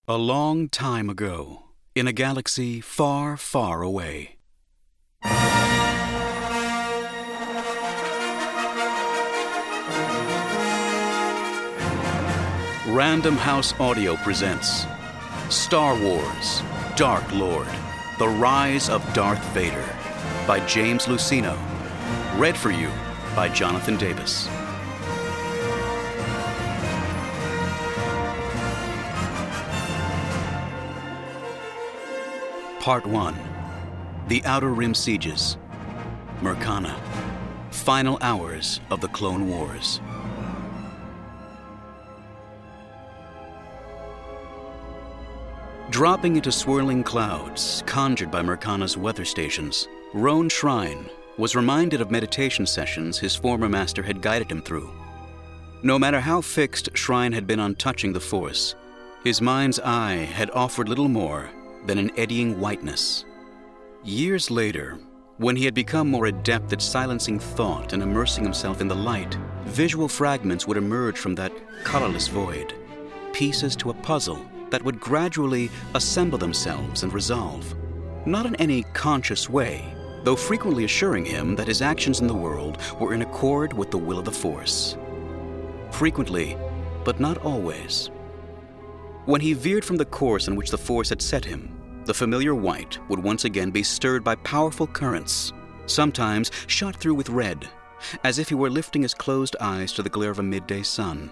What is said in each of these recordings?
A long time ago, in a galaxy far, far away. Random House Audio presents Star Wars: Dark Lord, The Rise of Darth Vader by James Luceno. Read for you by Jonathan Davis. Part 1. The Outer Rim Sieges. Myrkana. Final hours of the Clone Wars. Dropping into swirling clouds conjured by Myrkana's weather stations, Roan Shrine was reminded of meditation sessions his former master had guided him through. No matter how fixed Shrine had been on touching the Force, his mind's eye had offered little more than an eddying whiteness. Years later, when he had become more adept at silencing thought and immersing himself in the light, visual fragments would emerge from that colorless void, pieces to a puzzle that would gradually assemble themselves and resolve, not in any conscious way, though frequently assuring him that his actions in the world were in accord with the will of the Force. Frequently, but not always. When he veered from the course on which the Force had set him, the familiar white would once again be stirred by powerful currents, sometimes shot through with red, as if he were lifting his closed eyes to the glare of a midday sun.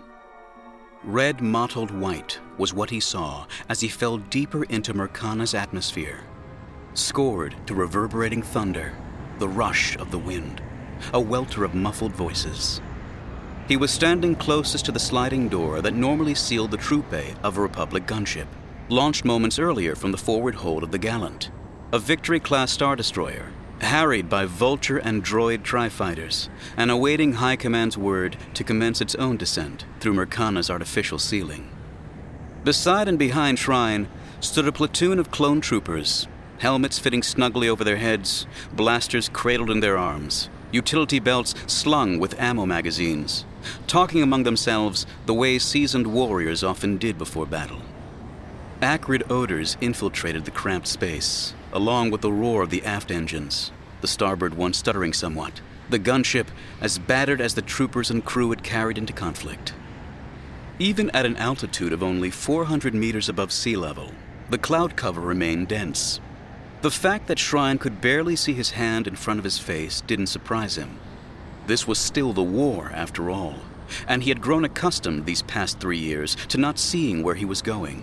Red mottled white was what he saw as he fell deeper into Myrkana's atmosphere, scored to reverberating thunder, the rush of the wind, a welter of muffled voices. He was standing closest to the sliding door that normally sealed the troop bay of a Republic gunship, launched moments earlier from the forward hold of the Gallant, a Victory-class Star Destroyer, harried by Vulture and Droid tri-fighters, and awaiting High Command's word to commence its own descent through Myrkana's artificial ceiling. Beside and behind Shrine stood a platoon of clone troopers, helmets fitting snugly over their heads, blasters cradled in their arms, utility belts slung with ammo magazines, talking among themselves the way seasoned warriors often did before battle. Acrid odors infiltrated the cramped space, along with the roar of the aft engines, the starboard one stuttering somewhat, the gunship as battered as the troopers and crew it carried into conflict. Even at an altitude of only 400 meters above sea level, the cloud cover remained dense. The fact that Shrine could barely see his hand in front of his face didn't surprise him. This was still the war, after all, and he had grown accustomed these past 3 years to not seeing where he was going.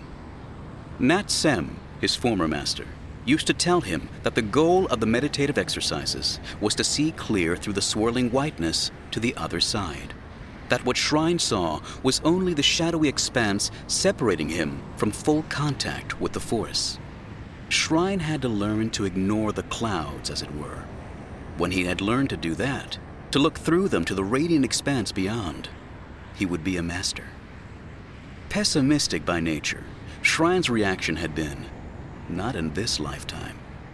Nat Sem, his former master, used to tell him that the goal of the meditative exercises was to see clear through the swirling whiteness to the other side, that what Shrine saw was only the shadowy expanse separating him from full contact with the Force. Shrine had to learn to ignore the clouds, as it were. When he had learned to do that, to look through them to the radiant expanse beyond, he would be a master. Pessimistic by nature, Shrine's reaction had been, not in this lifetime.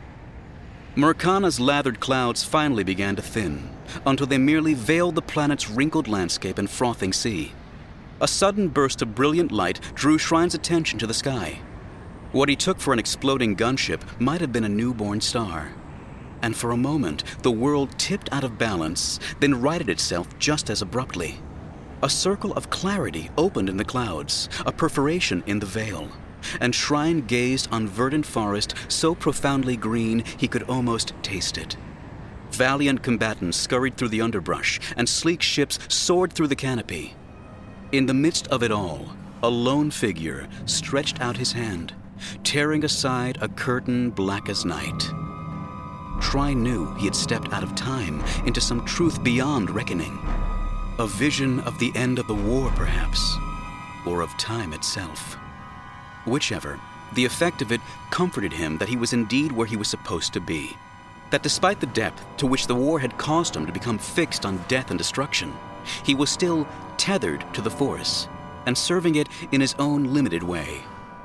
Myrkana's lathered clouds finally began to thin, until they merely veiled the planet's wrinkled landscape and frothing sea. A sudden burst of brilliant light drew Shrine's attention to the sky. What he took for an exploding gunship might have been a newborn star. And for a moment, the world tipped out of balance, then righted itself just as abruptly. A circle of clarity opened in the clouds, a perforation in the veil, and Shrine gazed on verdant forest so profoundly green he could almost taste it. Valiant combatants scurried through the underbrush, and sleek ships soared through the canopy. In the midst of it all, a lone figure stretched out his hand, tearing aside a curtain black as night. Shrine knew he had stepped out of time into some truth beyond reckoning. A vision of the end of the war, perhaps, or of time itself. Whichever, the effect of it comforted him that he was indeed where he was supposed to be. That despite the depth to which the war had caused him to become fixed on death and destruction, he was still tethered to the Force, and serving it in his own limited way.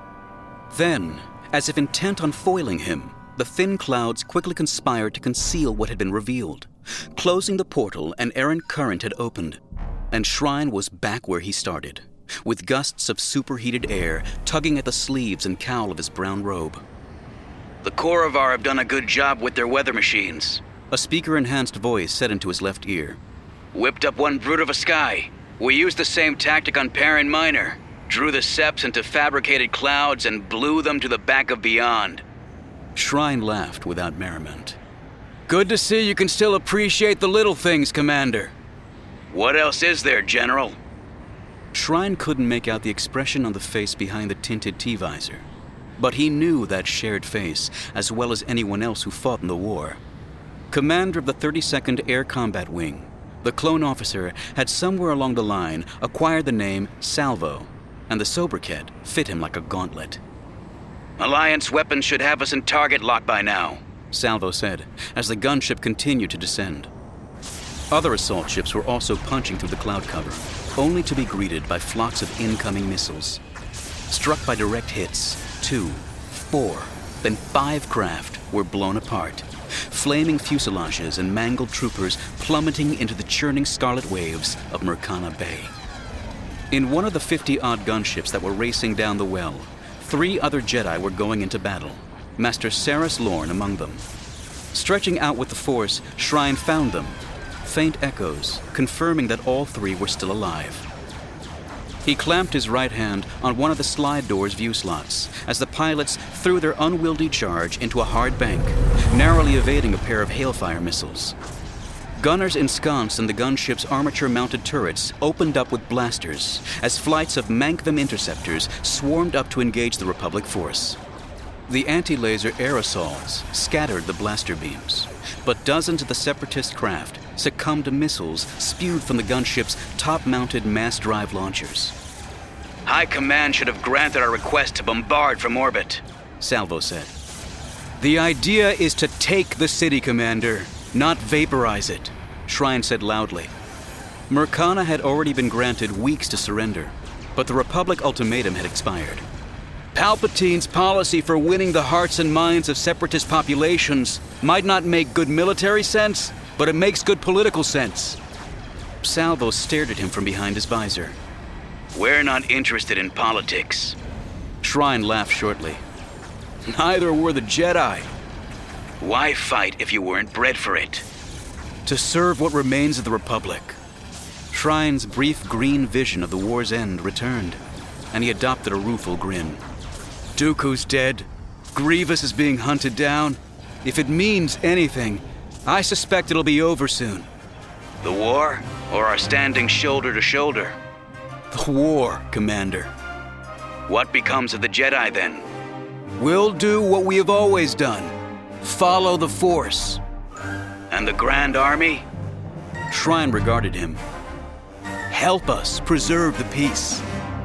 Then, as if intent on foiling him, the thin clouds quickly conspired to conceal what had been revealed. Closing the portal, an errant current had opened, and Shrine was back where he started, with gusts of superheated air tugging at the sleeves and cowl of his brown robe. "The Korovar have done a good job with their weather machines," a speaker-enhanced voice said into his left ear. "Whipped up one brute of a sky. We used the same tactic on Perrin Minor. Drew the Seps into fabricated clouds and blew them to the back of beyond." Shrine laughed without merriment. "Good to see you can still appreciate the little things, Commander." "What else is there, General?" Shrine couldn't make out the expression on the face behind the tinted T-visor, but he knew that shared face as well as anyone else who fought in the war. Commander of the 32nd Air Combat Wing, the clone officer had somewhere along the line acquired the name Salvo, and the sobriquet fit him like a gauntlet. "Alliance weapons should have us in target lock by now," Salvo said, as the gunship continued to descend. Other assault ships were also punching through the cloud cover, only to be greeted by flocks of incoming missiles. Struck by direct hits, 2, 4, then 5 craft were blown apart, flaming fuselages and mangled troopers plummeting into the churning scarlet waves of Mercana Bay. In one of the 50-odd gunships that were racing down the well, 3 other Jedi were going into battle, Master Saris Lorn among them. Stretching out with the Force, Shrine found them, faint echoes confirming that all 3 were still alive. He clamped his right hand on one of the slide door's view slots as the pilots threw their unwieldy charge into a hard bank, narrowly evading a pair of Hailfire missiles. Gunners ensconced in the gunship's armature-mounted turrets opened up with blasters as flights of Mankvim interceptors swarmed up to engage the Republic force. The anti-laser aerosols scattered the blaster beams, but dozens of the Separatist craft succumbed to missiles spewed from the gunship's top-mounted mass-drive launchers. "High Command should have granted our request to bombard from orbit," Salvo said. "The idea is to take the city, Commander, not vaporize it," Shrine said loudly. Mercana had already been granted weeks to surrender, but the Republic ultimatum had expired. "Palpatine's policy for winning the hearts and minds of Separatist populations might not make good military sense, but it makes good political sense." Salvo stared at him from behind his visor. "We're not interested in politics." Shrine laughed shortly. "Neither were the Jedi." "Why fight if you weren't bred for it?" "To serve what remains of the Republic." Shrine's brief green vision of the war's end returned, and he adopted a rueful grin. "Dooku's dead. Grievous is being hunted down. If it means anything, I suspect it'll be over soon." "The war, or our standing shoulder to shoulder?" "The war, Commander." "What becomes of the Jedi, then?" "We'll do what we have always done. Follow the Force." "And the Grand Army?" Shrine regarded him. "Help us preserve the peace."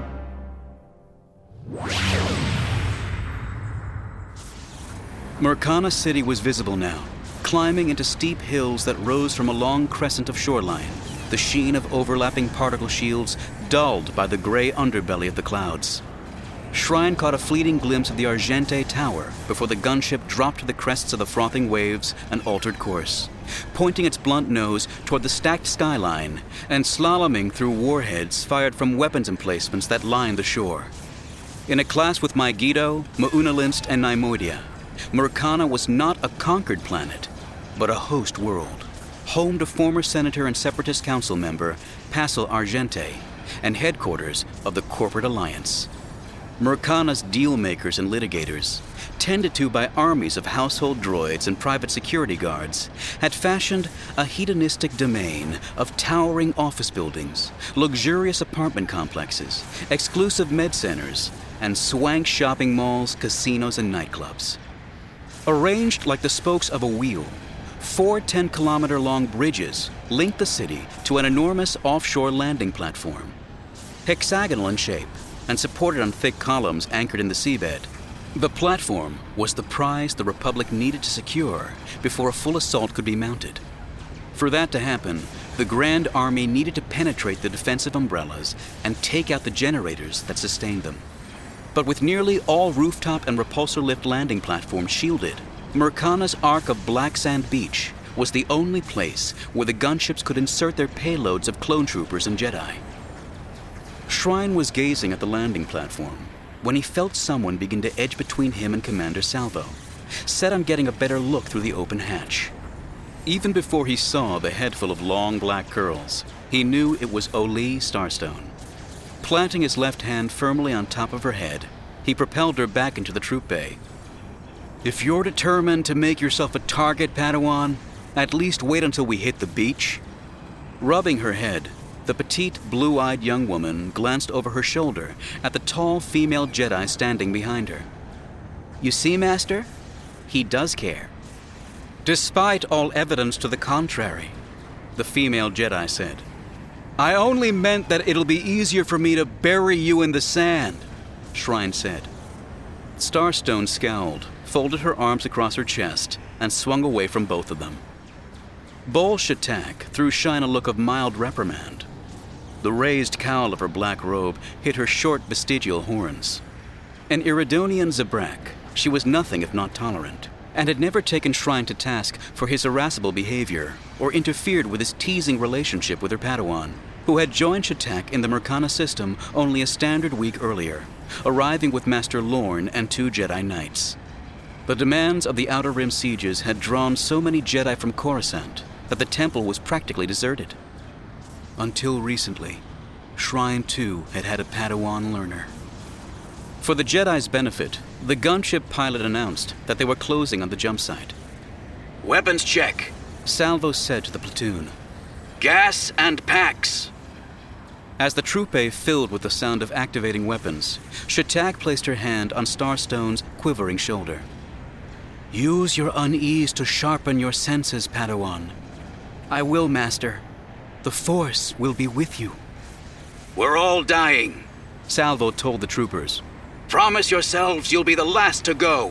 Mercana City was visible now, climbing into steep hills that rose from a long crescent of shoreline, the sheen of overlapping particle shields dulled by the gray underbelly of the clouds. Shrine caught a fleeting glimpse of the Argente Tower before the gunship dropped to the crests of the frothing waves and altered course, pointing its blunt nose toward the stacked skyline and slaloming through warheads fired from weapons emplacements that lined the shore. In a class with Mygeeto, Maunalinst, and Neimoidia, Mercana was not a conquered planet, but a host world, home to former Senator and Separatist Council member Pascal Argente, and headquarters of the Corporate Alliance. Mercana's deal-makers and litigators, tended to by armies of household droids and private security guards, had fashioned a hedonistic domain of towering office buildings, luxurious apartment complexes, exclusive med centers, and swank shopping malls, casinos, and nightclubs. Arranged like the spokes of a wheel, 4 10-kilometer-long bridges linked the city to an enormous offshore landing platform. Hexagonal in shape and supported on thick columns anchored in the seabed, the platform was the prize the Republic needed to secure before a full assault could be mounted. For that to happen, the Grand Army needed to penetrate the defensive umbrellas and take out the generators that sustained them. But with nearly all rooftop and repulsor lift landing platforms shielded, Mercana's arc of black sand beach was the only place where the gunships could insert their payloads of clone troopers and Jedi. Shrine was gazing at the landing platform when he felt someone begin to edge between him and Commander Salvo, set on getting a better look through the open hatch. Even before he saw the head full of long black curls, he knew it was Olee Starstone. Planting his left hand firmly on top of her head, he propelled her back into the troop bay. "If you're determined to make yourself a target, Padawan, at least wait until we hit the beach." Rubbing her head, the petite, blue-eyed young woman glanced over her shoulder at the tall female Jedi standing behind her. "You see, Master? He does care." "Despite all evidence to the contrary," the female Jedi said. "I only meant that it'll be easier for me to bury you in the sand," Shrine said. Starstone scowled, folded her arms across her chest, and swung away from both of them. Bol Shatak threw Shine a look of mild reprimand. The raised cowl of her black robe hid her short vestigial horns. An Iridonian Zabrak, she was nothing if not tolerant, and had never taken Shrine to task for his irascible behavior or interfered with his teasing relationship with her Padawan, who had joined Shatak in the Mercana system only a standard week earlier, arriving with Master Lorn and 2 Jedi Knights. The demands of the Outer Rim sieges had drawn so many Jedi from Coruscant that the temple was practically deserted. Until recently, Shrine too had had a Padawan learner. For the Jedi's benefit, the gunship pilot announced that they were closing on the jump site. "Weapons check," Salvo said to the platoon. "Gas and packs." As the troop bay filled with the sound of activating weapons, Shatak placed her hand on Starstone's quivering shoulder. "Use your unease to sharpen your senses, Padawan." "I will, Master. The Force will be with you." "We're all dying," Salvo told the troopers. "Promise yourselves you'll be the last to go."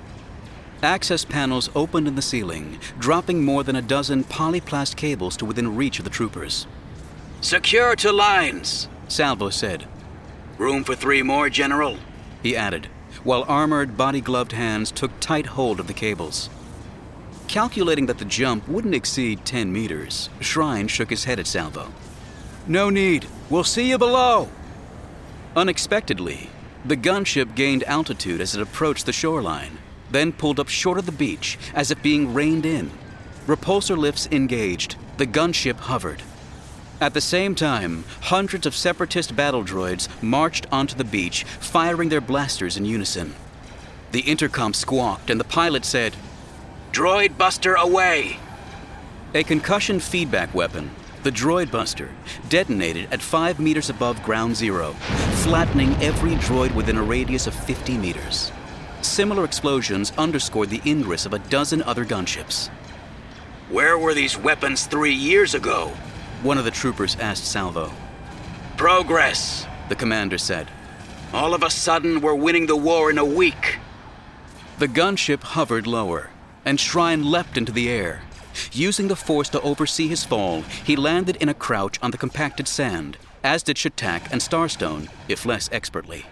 Access panels opened in the ceiling, dropping more than a dozen polyplast cables to within reach of the troopers. "Secure to lines," Salvo said. "Room for 3 more, General," he added, while armored, body-gloved hands took tight hold of the cables. Calculating that the jump wouldn't exceed 10 meters, Shrine shook his head at Salvo. "No need. We'll see you below." Unexpectedly, the gunship gained altitude as it approached the shoreline, then pulled up short of the beach as if being reined in. Repulsor lifts engaged. The gunship hovered. At the same time, hundreds of Separatist battle droids marched onto the beach, firing their blasters in unison. The intercom squawked and the pilot said, "Droid buster away!" A concussion feedback weapon, the Droid Buster, detonated at 5 meters above ground zero, flattening every droid within a radius of 50 meters. Similar explosions underscored the ingress of a dozen other gunships. "Where were these weapons 3 years ago?" one of the troopers asked Salvo. "Progress," the commander said. "All of a sudden, we're winning the war in a week." The gunship hovered lower, and Shrine leapt into the air. Using the Force to oversee his fall, he landed in a crouch on the compacted sand, as did Shatak and Starstone, if less expertly.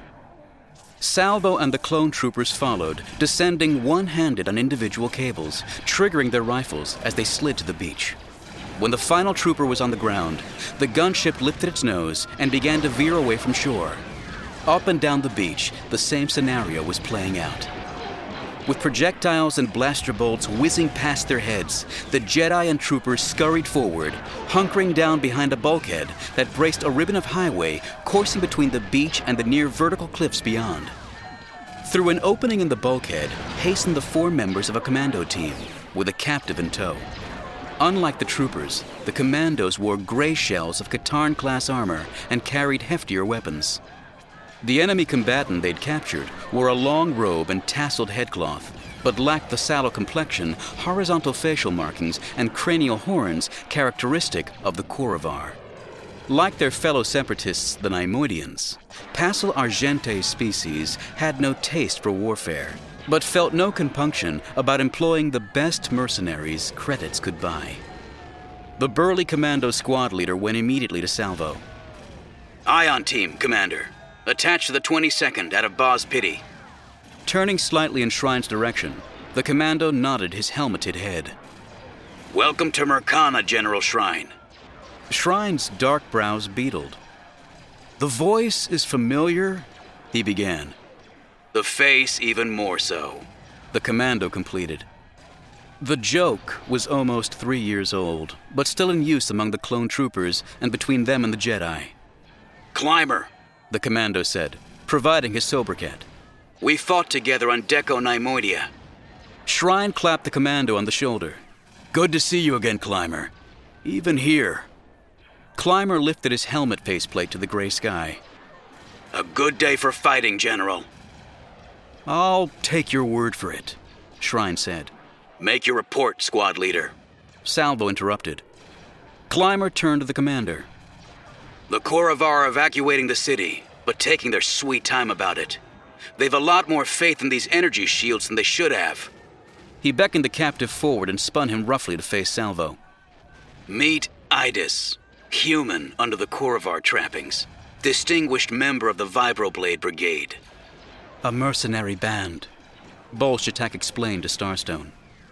Salvo and the clone troopers followed, descending one-handed on individual cables, triggering their rifles as they slid to the beach. When the final trooper was on the ground, the gunship lifted its nose and began to veer away from shore. Up and down the beach, the same scenario was playing out. With projectiles and blaster bolts whizzing past their heads, the Jedi and troopers scurried forward, hunkering down behind a bulkhead that braced a ribbon of highway coursing between the beach and the near vertical cliffs beyond. Through an opening in the bulkhead hastened the 4 members of a commando team, with a captive in tow. Unlike the troopers, the commandos wore gray shells of Katarn-class armor and carried heftier weapons. The enemy combatant they'd captured wore a long robe and tasseled headcloth, but lacked the sallow complexion, horizontal facial markings, and cranial horns characteristic of the Korovar. Like their fellow separatists, the Neimoidians, Pasul Argente's species had no taste for warfare, but felt no compunction about employing the best mercenaries credits could buy. The burly commando squad leader went immediately to Salvo. "Ion team, Commander. Attached to the 22nd out of Boz Pity." Turning slightly in Shrine's direction, the commando nodded his helmeted head. "Welcome to Mercana, General Shrine." Shrine's dark brows beetled. The voice is familiar, he began. The face even more so, the commando completed. The joke was almost 3 years old, but still in use among the clone troopers and between them and the Jedi. Climber, the commando said, providing his sobriquet. We fought together on Deco Neimoidia. Shrine clapped the commando on the shoulder. Good to see you again, Climber. Even here. Climber lifted his helmet faceplate to the gray sky. A good day for fighting, General. I'll take your word for it, Shrine said. Make your report, squad leader. Salvo interrupted. Climber turned to the commander. The Koravar are evacuating the city, but taking their sweet time about it. They've a lot more faith in these energy shields than they should have. He beckoned the captive forward and spun him roughly to face Salvo. Meet Idis, human under the Koravar trappings, distinguished member of the Vibroblade Brigade. A mercenary band, Bol Shatak explained to Starstone.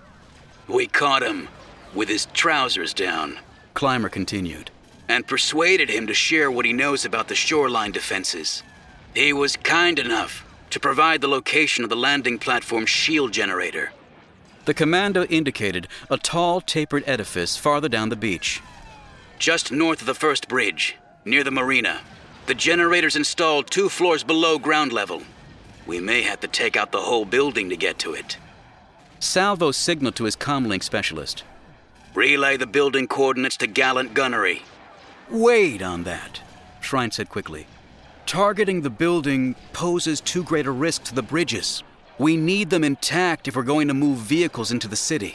We caught him with his trousers down, Climber continued, and persuaded him to share what he knows about the shoreline defenses. He was kind enough to provide the location of the landing platform's shield generator. The commando indicated a tall, tapered edifice farther down the beach. Just north of the first bridge, near the marina. The generator's installed 2 floors below ground level. We may have to take out the whole building to get to it. Salvo signaled to his comlink specialist. Relay the building coordinates to Gallant Gunnery. Wait on that, Shrine said quickly. Targeting the building poses too great a risk to the bridges. We need them intact if we're going to move vehicles into the city.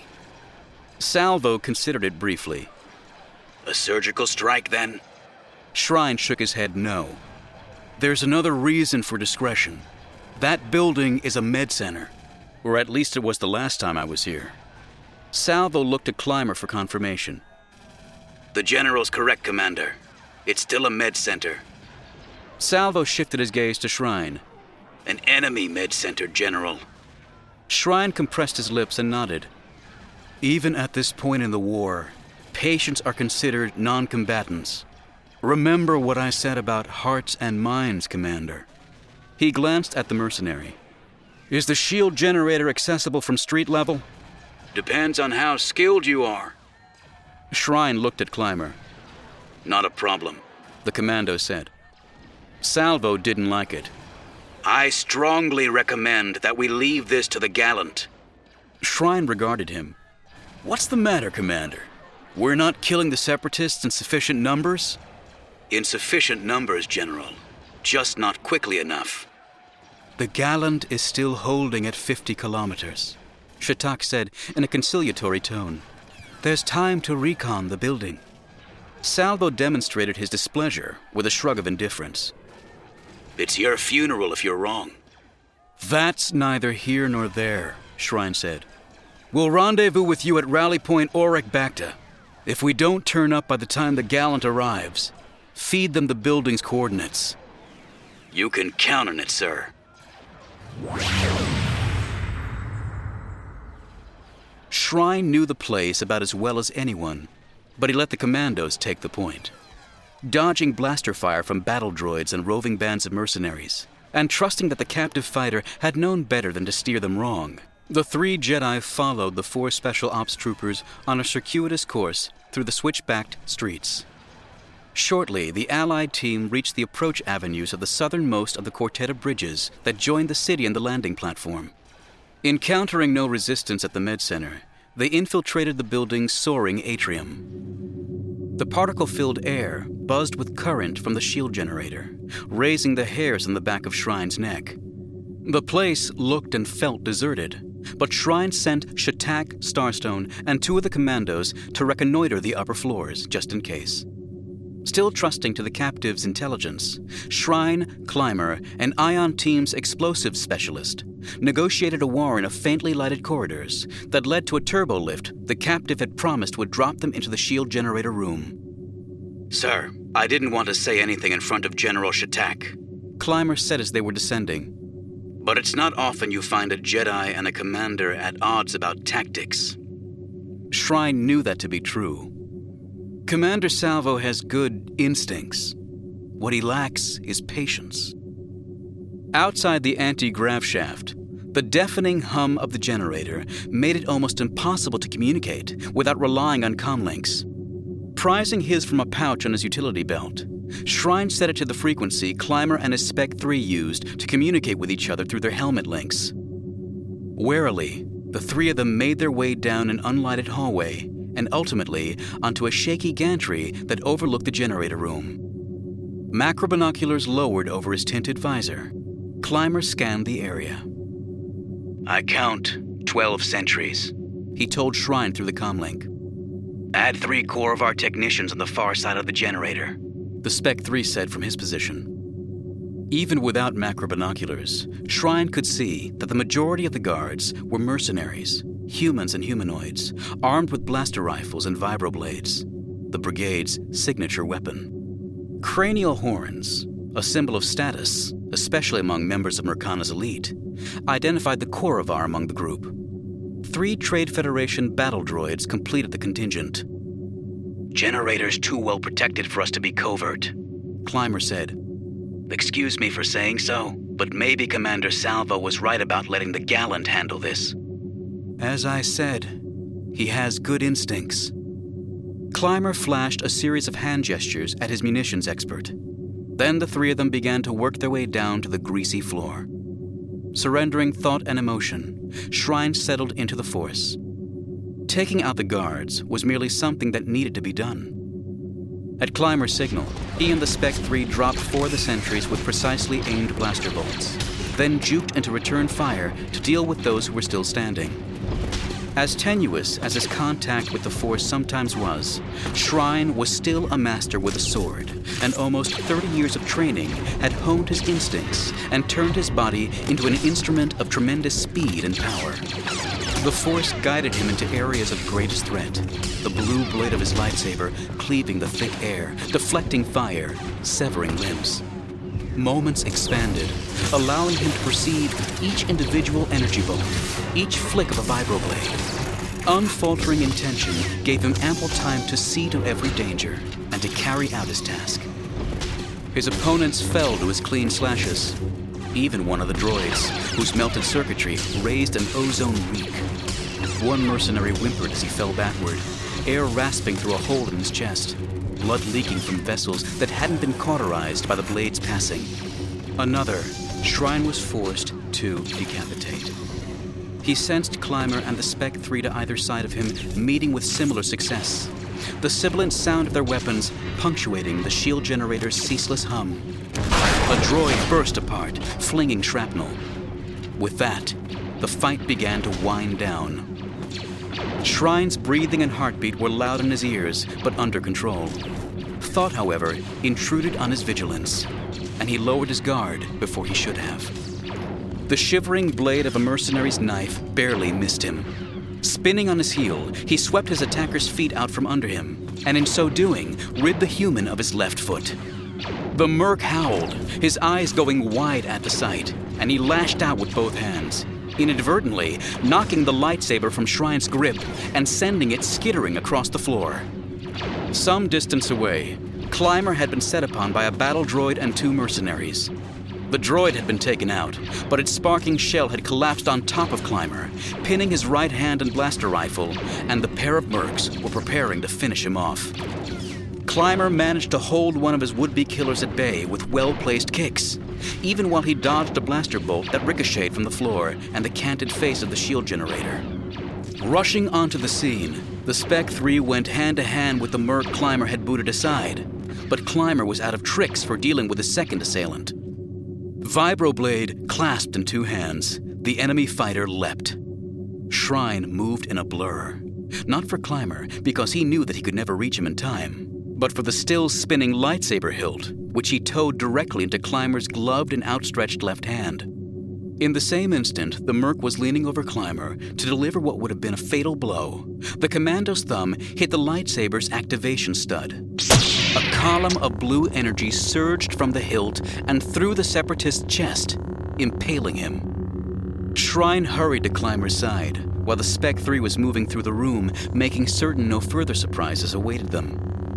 Salvo considered it briefly. A surgical strike, then? Shrine shook his head no. There's another reason for discretion. That building is a med center, or at least it was the last time I was here. Salvo looked at Climber for confirmation. The General's correct, Commander. It's still a med center. Salvo shifted his gaze to Shrine. An enemy med center, General. Shrine compressed his lips and nodded. Even at this point in the war, patients are considered non-combatants. Remember what I said about hearts and minds, Commander. He glanced at the mercenary. Is the shield generator accessible from street level? Depends on how skilled you are. Shrine looked at Climber. Not a problem, the commando said. Salvo didn't like it. I strongly recommend that we leave this to the Gallant. Shrine regarded him. What's the matter, Commander? We're not killing the Separatists in sufficient numbers? In sufficient numbers, General. Just not quickly enough. The Gallant is still holding at 50 kilometers, Shatak said in a conciliatory tone. There's time to recon the building. Salvo demonstrated his displeasure with a shrug of indifference. It's your funeral if you're wrong. That's neither here nor there, Shrine said. We'll rendezvous with you at Rally Point Orek Bacta. If we don't turn up by the time the Gallant arrives, feed them the building's coordinates. You can count on it, sir. Shrine knew the place about as well as anyone, but he let the commandos take the point. Dodging blaster fire from battle droids and roving bands of mercenaries, and trusting that the captive fighter had known better than to steer them wrong, the 3 Jedi followed the 4 Special Ops troopers on a circuitous course through the switch-backed streets. Shortly, the Allied team reached the approach avenues of the southernmost of the quartet of bridges that joined the city and the landing platform. Encountering no resistance at the med center, they infiltrated the building's soaring atrium. The particle-filled air buzzed with current from the shield generator, raising the hairs on the back of Shrine's neck. The place looked and felt deserted, but Shrine sent Shatak, Starstone, and 2 of the commandos to reconnoiter the upper floors, just in case. Still trusting to the captive's intelligence, Shrine, Climber, and Ion Team's explosives specialist negotiated a warren of faintly lighted corridors that led to a turbo lift the captive had promised would drop them into the shield generator room. Sir, I didn't want to say anything in front of General Shatak, Climber said as they were descending. But it's not often you find a Jedi and a commander at odds about tactics. Shrine knew that to be true. Commander Salvo has good instincts. What he lacks is patience. Outside the anti-grav shaft, the deafening hum of the generator made it almost impossible to communicate without relying on comlinks. Prizing his from a pouch on his utility belt, Shrine set it to the frequency Clymer and his Spec-3 used to communicate with each other through their helmet links. Warily, the three of them made their way down an unlighted hallway and ultimately onto a shaky gantry that overlooked the generator room. Macro binoculars lowered over his tinted visor. Clymer scanned the area. I count 12 sentries, he told Shrine through the comlink. Add 3 core of our technicians on the far side of the generator, the Spec-3 said from his position. Even without macro binoculars, Shrine could see that the majority of the guards were mercenaries, humans and humanoids, armed with blaster rifles and vibroblades, the brigade's signature weapon. Cranial horns, a symbol of status, especially among members of Mercana's elite, identified the Koravar among the group. 3 Trade Federation battle droids completed the contingent. Generator's too well protected for us to be covert, Clymer said. Excuse me for saying so, but maybe Commander Salvo was right about letting the Gallant handle this. As I said, he has good instincts. Clymer flashed a series of hand gestures at his munitions expert. Then the 3 of them began to work their way down to the greasy floor. Surrendering thought and emotion, Shrine settled into the Force. Taking out the guards was merely something that needed to be done. At Clymer's signal, he and the Spec-3 dropped 4 of the sentries with precisely aimed blaster bolts, then juked into return fire to deal with those who were still standing. As tenuous as his contact with the Force sometimes was, Shrine was still a master with a sword, and almost 30 years of training had honed his instincts and turned his body into an instrument of tremendous speed and power. The Force guided him into areas of greatest threat, the blue blade of his lightsaber cleaving the thick air, deflecting fire, severing limbs. Moments expanded, allowing him to perceive each individual energy bolt, each flick of a vibroblade. Unfaltering intention gave him ample time to see to every danger and to carry out his task. His opponents fell to his clean slashes. Even one of the droids, whose melted circuitry raised an ozone reek. One mercenary whimpered as he fell backward, air rasping through a hole in his chest, blood leaking from vessels that hadn't been cauterized by the blade's passing. Another, Shrine was forced to decapitate. He sensed Clymer and the Spec-3 to either side of him meeting with similar success, the sibilant sound of their weapons punctuating the shield generator's ceaseless hum. A droid burst apart, flinging shrapnel. With that, the fight began to wind down. Shrine's breathing and heartbeat were loud in his ears, but under control. Thought, however, intruded on his vigilance, and he lowered his guard before he should have. The shivering blade of a mercenary's knife barely missed him. Spinning on his heel, he swept his attacker's feet out from under him, and in so doing, rid the human of his left foot. The merc howled, his eyes going wide at the sight, and he lashed out with both hands, inadvertently knocking the lightsaber from Shrine's grip and sending it skittering across the floor. Some distance away, Clymer had been set upon by a battle droid and 2 mercenaries. The droid had been taken out, but its sparking shell had collapsed on top of Clymer, pinning his right hand and blaster rifle, and the pair of mercs were preparing to finish him off. Clymer managed to hold one of his would-be killers at bay with well-placed kicks, even while he dodged a blaster bolt that ricocheted from the floor and the canted face of the shield generator. Rushing onto the scene, the Spec-3 went hand-to-hand with the merc Clymer had booted aside, but Clymer was out of tricks for dealing with his second assailant. Vibroblade clasped in 2 hands, the enemy fighter leapt. Shrine moved in a blur. Not for Clymer, because he knew that he could never reach him in time, but for the still spinning lightsaber hilt, which he towed directly into Clymer's gloved and outstretched left hand. In the same instant, the merc was leaning over Clymer to deliver what would have been a fatal blow. The commando's thumb hit the lightsaber's activation stud. A column of blue energy surged from the hilt and through the Separatist's chest, impaling him. Shrine hurried to Clymer's side, while the Spec-3 was moving through the room, making certain no further surprises awaited them.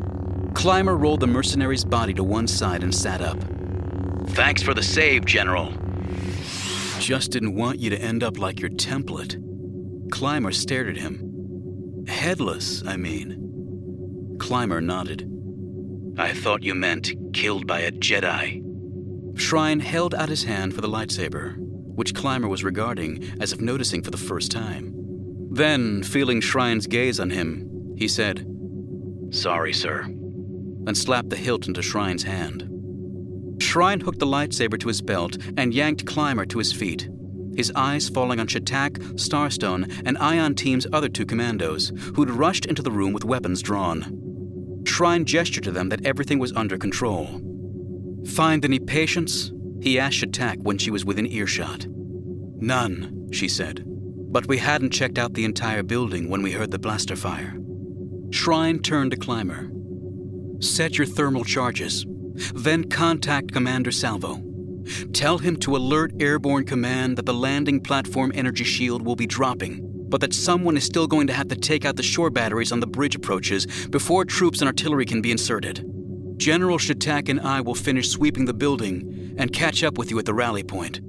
Clymer rolled the mercenary's body to one side and sat up. Thanks for the save, General. Just didn't want you to end up like your template. Clymer stared at him. Headless, I mean. Clymer nodded. I thought you meant killed by a Jedi. Shrine held out his hand for the lightsaber, which Clymer was regarding as if noticing for the first time. Then, feeling Shrine's gaze on him, he said, Sorry, sir, and slapped the hilt into Shrine's hand. Shrine hooked the lightsaber to his belt and yanked Clymer to his feet, his eyes falling on Shatak, Starstone, and Ion Team's other two commandos, who'd rushed into the room with weapons drawn. Shrine gestured to them that everything was under control. Find any patients? He asked Shatak when she was within earshot. None, she said, but we hadn't checked out the entire building when we heard the blaster fire. Shrine turned to Clymer. Set your thermal charges, then contact Commander Salvo. Tell him to alert Airborne Command that the landing platform energy shield will be dropping, but that someone is still going to have to take out the shore batteries on the bridge approaches before troops and artillery can be inserted. General Shatak and I will finish sweeping the building and catch up with you at the rally point.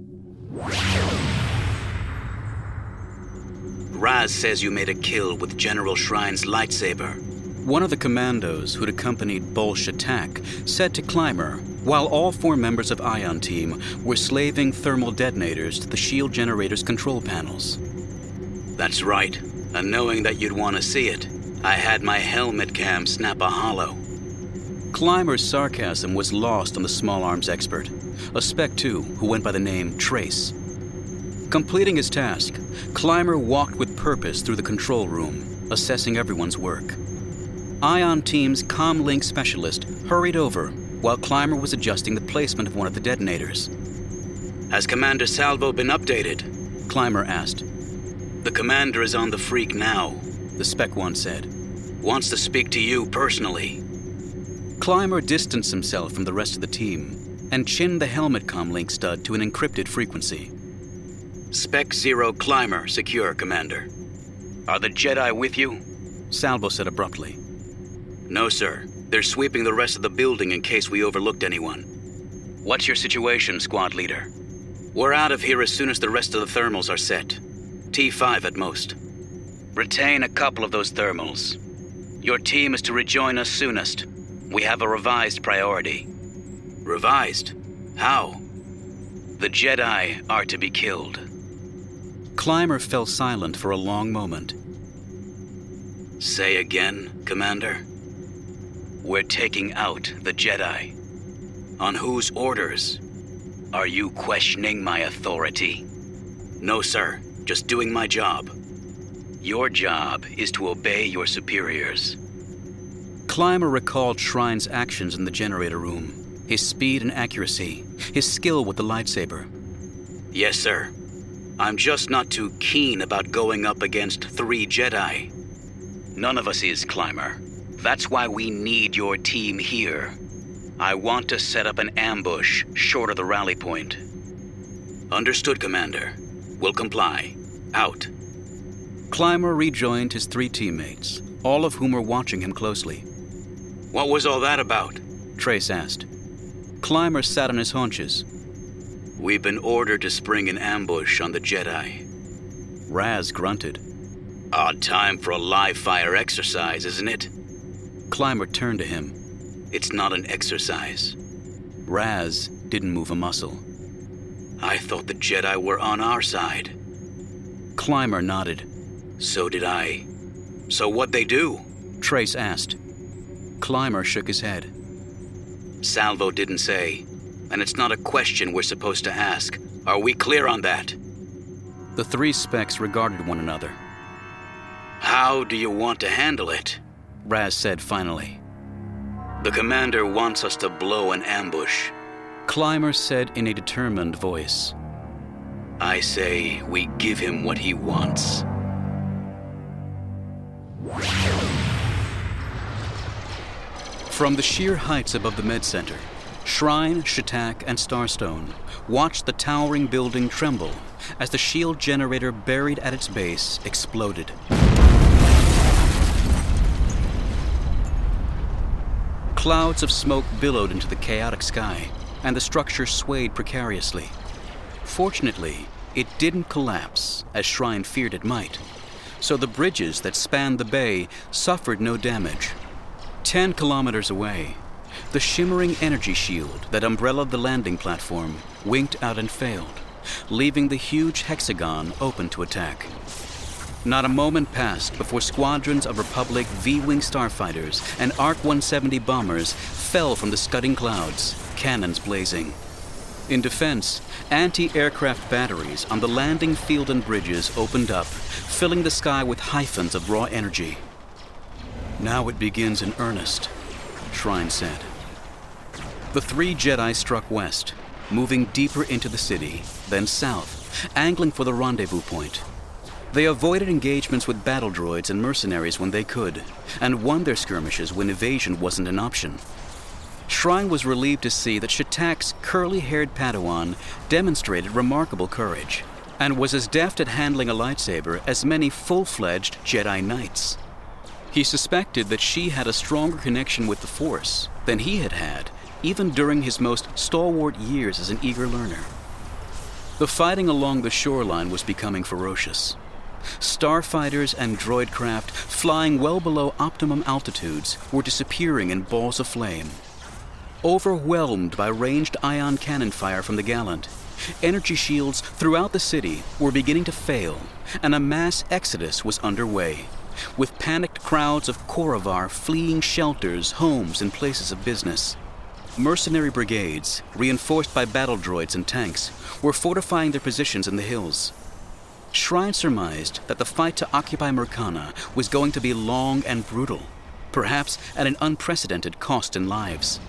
Raz says you made a kill with General Shrine's lightsaber. One of the commandos who'd accompanied Bol Shatak said to Clymer, while all four members of Ion Team were slaving thermal detonators to the shield generator's control panels. That's right, and knowing that you'd want to see it, I had my helmet cam snap a holo. Clymer's sarcasm was lost on the small arms expert, a Spec 2 who went by the name Trace. Completing his task, Clymer walked with purpose through the control room, assessing everyone's work. Ion Team's comlink specialist hurried over while Clymer was adjusting the placement of one of the detonators. Has Commander Salvo been updated? Clymer asked. The commander is on the Freak now, the Spec 1 said. Wants to speak to you personally. Clymer distanced himself from the rest of the team and chinned the helmet comlink stud to an encrypted frequency. Spec 0 Clymer, secure, Commander. Are the Jedi with you? Salvo said abruptly. No, sir. They're sweeping the rest of the building in case we overlooked anyone. What's your situation, squad leader? We're out of here as soon as the rest of the thermals are set. T5 at most. Retain a couple of those thermals. Your team is to rejoin us soonest. We have a revised priority. Revised? How? The Jedi are to be killed. Clymer fell silent for a long moment. Say again, Commander? We're taking out the Jedi. On whose orders? Are you questioning my authority? No, sir. Just doing my job. Your job is to obey your superiors. Clymer recalled Shrine's actions in the generator room, his speed and accuracy, his skill with the lightsaber. Yes, sir. I'm just not too keen about going up against 3 Jedi. None of us is, Clymer. That's why we need your team here. I want to set up an ambush short of the rally point. Understood, Commander. We'll comply. Out. Clymer rejoined his 3 teammates, all of whom were watching him closely. What was all that about? Trace asked. Clymer sat on his haunches. We've been ordered to spring an ambush on the Jedi. Raz grunted. Odd time for a live fire exercise, isn't it? Clymer turned to him. It's not an exercise. Raz didn't move a muscle. I thought the Jedi were on our side. Clymer nodded. So did I. So what'd they do? Trace asked. Clymer shook his head. Salvo didn't say, and it's not a question we're supposed to ask. Are we clear on that? The 3 Specs regarded one another. How do you want to handle it? Raz said finally. The commander wants us to blow an ambush. Clymer said in a determined voice. I say we give him what he wants. From the sheer heights above the med center, Shrine, Shatak, and Starstone watched the towering building tremble as the shield generator buried at its base exploded. Clouds of smoke billowed into the chaotic sky, and the structure swayed precariously. Fortunately, it didn't collapse, as Shrine feared it might, so the bridges that spanned the bay suffered no damage. 10 kilometers away, the shimmering energy shield that umbrellaed the landing platform winked out and failed, leaving the huge hexagon open to attack. Not a moment passed before squadrons of Republic V-Wing starfighters and ARC-170 bombers fell from the scudding clouds, cannons blazing. In defense, anti-aircraft batteries on the landing field and bridges opened up, filling the sky with hyphens of raw energy. "Now it begins in earnest," Shrine said. The 3 Jedi struck west, moving deeper into the city, then south, angling for the rendezvous point. They avoided engagements with battle droids and mercenaries when they could, and won their skirmishes when evasion wasn't an option. Shrine was relieved to see that Shatak's curly-haired Padawan demonstrated remarkable courage, and was as deft at handling a lightsaber as many full-fledged Jedi Knights. He suspected that she had a stronger connection with the Force than he had had, even during his most stalwart years as an eager learner. The fighting along the shoreline was becoming ferocious. Starfighters and droid craft flying well below optimum altitudes were disappearing in balls of flame. Overwhelmed by ranged ion cannon fire from the Gallant, energy shields throughout the city were beginning to fail, and a mass exodus was underway, with panicked crowds of Korrivar fleeing shelters, homes, and places of business. Mercenary brigades, reinforced by battle droids and tanks, were fortifying their positions in the hills. Shrine surmised that the fight to occupy Myrkana was going to be long and brutal, perhaps at an unprecedented cost in lives.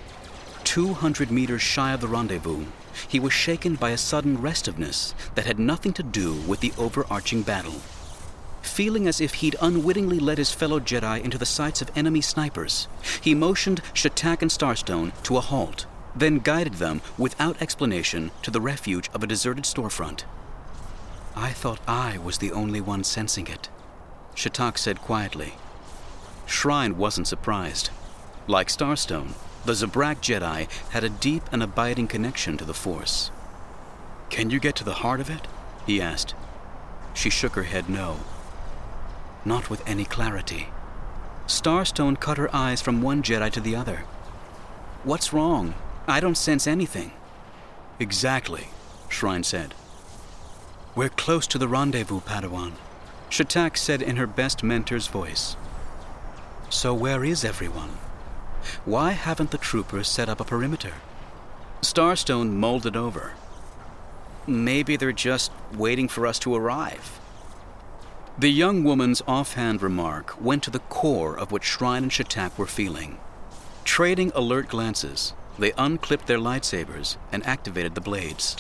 200 meters shy of the rendezvous, he was shaken by a sudden restiveness that had nothing to do with the overarching battle. Feeling as if he'd unwittingly led his fellow Jedi into the sights of enemy snipers, he motioned Shatak and Starstone to a halt, then guided them without explanation to the refuge of a deserted storefront. "I thought I was the only one sensing it," Shatak said quietly. Shrine wasn't surprised. Like Starstone, the Zabrak Jedi had a deep and abiding connection to the Force. "Can you get to the heart of it?" he asked. She shook her head no. "Not with any clarity." Starstone cut her eyes from one Jedi to the other. "What's wrong? I don't sense anything." "Exactly," Shrine said. "We're close to the rendezvous, Padawan," Shatak said in her best mentor's voice. "So where is everyone? Why haven't the troopers set up a perimeter?" Starstone mulled it over. "Maybe they're just waiting for us to arrive." The young woman's offhand remark went to the core of what Shrine and Shatak were feeling. Trading alert glances, they unclipped their lightsabers and activated the blades.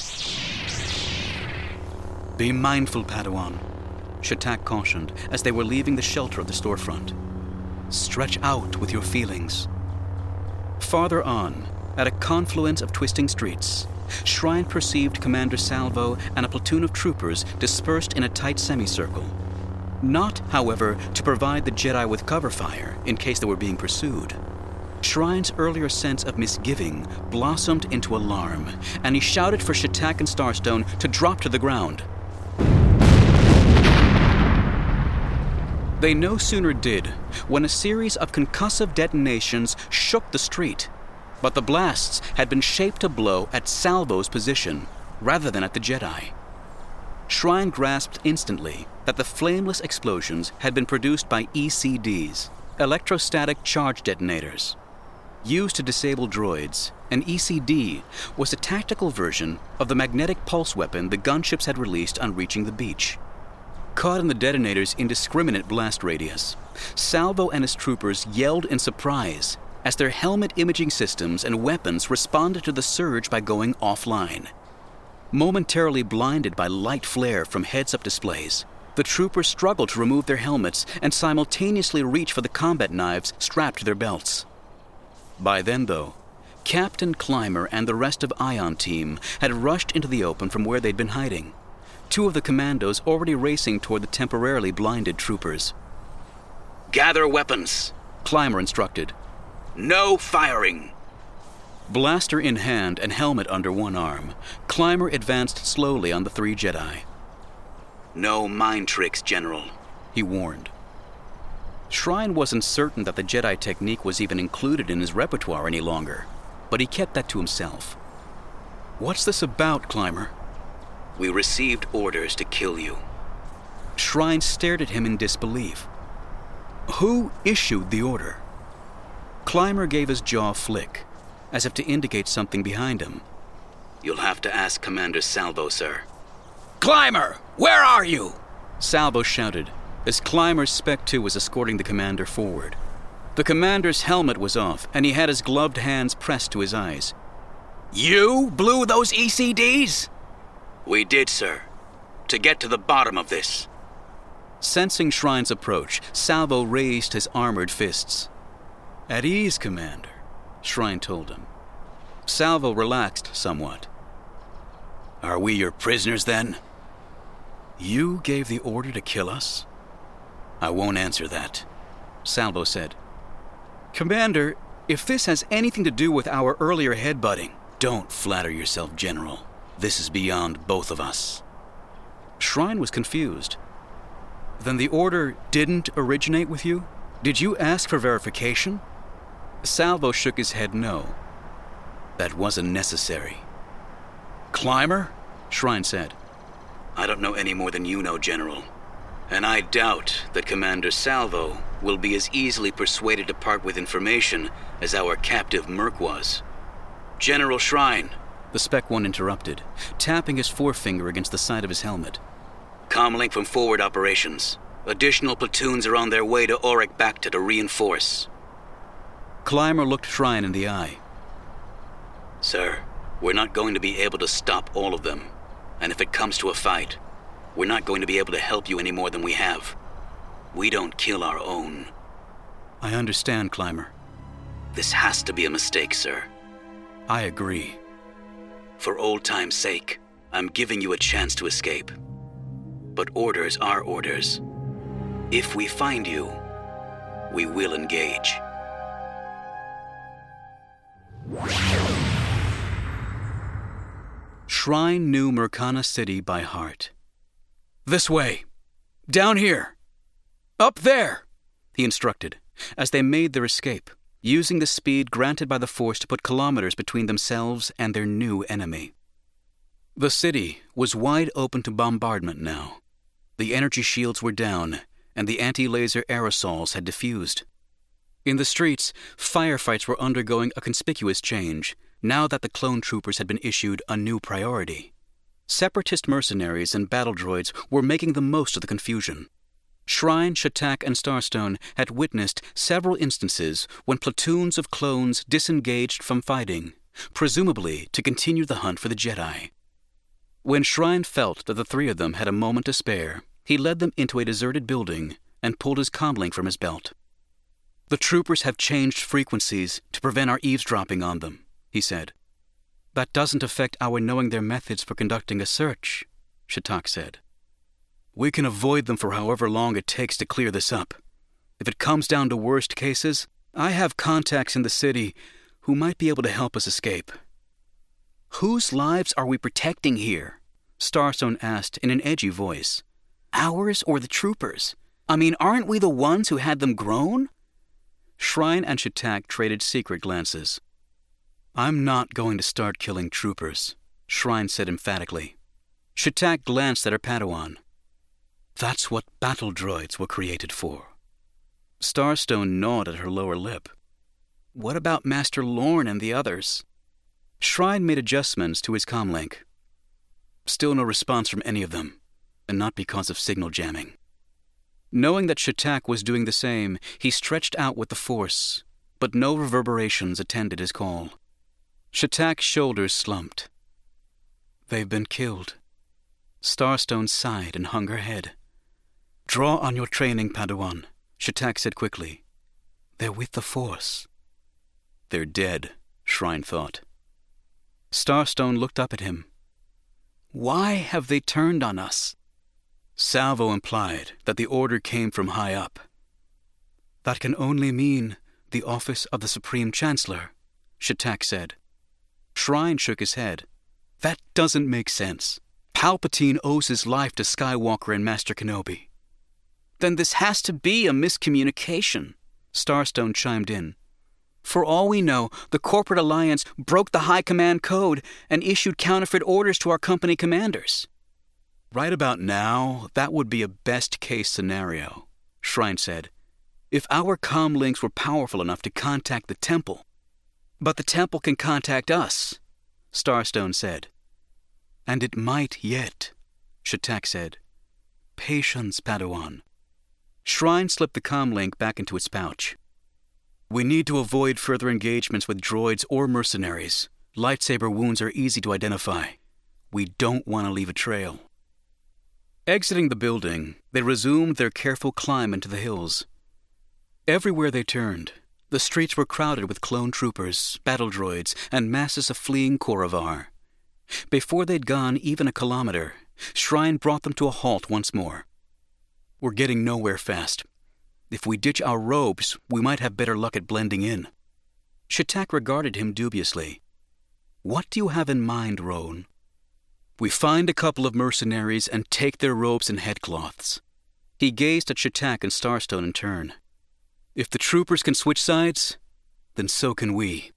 "Be mindful, Padawan," Shatak cautioned as they were leaving the shelter of the storefront. "Stretch out with your feelings." Farther on, at a confluence of twisting streets, Shrine perceived Commander Salvo and a platoon of troopers dispersed in a tight semicircle. Not, however, to provide the Jedi with cover fire in case they were being pursued. Shrine's earlier sense of misgiving blossomed into alarm, and he shouted for Shatak and Starstone to drop to the ground. They no sooner did when a series of concussive detonations shook the street, but the blasts had been shaped to blow at Salvo's position rather than at the Jedi. Shrine grasped instantly that the flameless explosions had been produced by ECDs, electrostatic charge detonators. Used to disable droids, an ECD was a tactical version of the magnetic pulse weapon the gunships had released on reaching the beach. Caught in the detonator's indiscriminate blast radius, Salvo and his troopers yelled in surprise as their helmet imaging systems and weapons responded to the surge by going offline. Momentarily blinded by light flare from heads-up displays, the troopers struggled to remove their helmets and simultaneously reach for the combat knives strapped to their belts. By then, though, Captain Clymer and the rest of Ion Team had rushed into the open from where they'd been hiding, two of the commandos already racing toward the temporarily blinded troopers. "Gather weapons," Clymer instructed. No firing! Blaster in hand and helmet under one arm, Clymer advanced slowly on the three Jedi. No mind tricks, General, he warned. Shrine wasn't certain that the Jedi technique was even included in his repertoire any longer, but he kept that to himself. What's this about, Clymer? We received orders to kill you. Shrine stared at him in disbelief. Who issued the order? Clymer gave his jaw a flick, as if to indicate something behind him. You'll have to ask Commander Salvo, sir. Clymer, where are you? Salvo shouted, as Clymer's Spec 2 was escorting the commander forward. The commander's helmet was off, and he had his gloved hands pressed to his eyes. You blew those ECDs? We did, sir. To get to the bottom of this. Sensing Shrine's approach, Salvo raised his armored fists. At ease, Commander, Shrine told him. Salvo relaxed somewhat. Are we your prisoners, then? You gave the order to kill us? I won't answer that, Salvo said. Commander, if this has anything to do with our earlier headbutting... Don't flatter yourself, General. This is beyond both of us. Shrine was confused. Then the order didn't originate with you? Did you ask for verification? Salvo shook his head no. That wasn't necessary. Clymer? Shrine said. I don't know any more than you know, General. And I doubt that Commander Salvo will be as easily persuaded to part with information as our captive Merc was. General Shrine, the Spec 1 interrupted, tapping his forefinger against the side of his helmet. Comlink from forward operations. Additional platoons are on their way to Auric Bacta to reinforce. Clymer looked Shrine in the eye. Sir, we're not going to be able to stop all of them. And if it comes to a fight, we're not going to be able to help you any more than we have. We don't kill our own. I understand, Clymer. This has to be a mistake, sir. I agree. For old time's sake, I'm giving you a chance to escape. But orders are orders. If we find you, we will engage. Shrine knew Mercana City by heart. This way. Down here. Up there, he instructed, as they made their escape, using the speed granted by the Force to put kilometers between themselves and their new enemy. The city was wide open to bombardment now. The energy shields were down, and the anti-laser aerosols had diffused. In the streets, firefights were undergoing a conspicuous change, now that the clone troopers had been issued a new priority. Separatist mercenaries and battle droids were making the most of the confusion. Shrine, Shatak, and Starstone had witnessed several instances when platoons of clones disengaged from fighting, presumably to continue the hunt for the Jedi. When Shrine felt that the three of them had a moment to spare, he led them into a deserted building and pulled his comlink from his belt. The troopers have changed frequencies to prevent our eavesdropping on them, he said. That doesn't affect our knowing their methods for conducting a search, Shatak said. We can avoid them for however long it takes to clear this up. If it comes down to worst cases, I have contacts in the city who might be able to help us escape. Whose lives are we protecting here? Starstone asked in an edgy voice. Ours or the troopers? I mean, aren't we the ones who had them grown? Shrine and Shatak traded secret glances. I'm not going to start killing troopers, Shrine said emphatically. Shatak glanced at her Padawan. That's what battle droids were created for. Starstone gnawed at her lower lip. What about Master Lorne and the others? Shrine made adjustments to his comlink. Still no response from any of them, and not because of signal jamming. Knowing that Shatak was doing the same, he stretched out with the Force, but no reverberations attended his call. Shatak's shoulders slumped. They've been killed. Starstone sighed and hung her head. Draw on your training, Padawan, Shatak said quickly. They're with the Force. They're dead, Shrine thought. Starstone looked up at him. Why have they turned on us? Salvo implied that the order came from high up. That can only mean the office of the Supreme Chancellor, Shatak said. Shrine shook his head. That doesn't make sense. Palpatine owes his life to Skywalker and Master Kenobi. Then this has to be a miscommunication, Starstone chimed in. For all we know, the Corporate Alliance broke the High Command Code and issued counterfeit orders to our company commanders. Right about now, that would be a best-case scenario, Shrine said. If our comm links were powerful enough to contact the Temple. But the Temple can contact us, Starstone said. And it might yet, Shatak said. Patience, Padawan. Shrine slipped the comm link back into its pouch. We need to avoid further engagements with droids or mercenaries. Lightsaber wounds are easy to identify. We don't want to leave a trail. Exiting the building, they resumed their careful climb into the hills. Everywhere they turned, the streets were crowded with clone troopers, battle droids, and masses of fleeing Korrivar. Before they'd gone even a kilometer, Shrine brought them to a halt once more. We're getting nowhere fast. If we ditch our robes, we might have better luck at blending in. Shatak regarded him dubiously. What do you have in mind, Roan? We find a couple of mercenaries and take their robes and headcloths. He gazed at Shatak and Starstone in turn. If the troopers can switch sides, then so can we.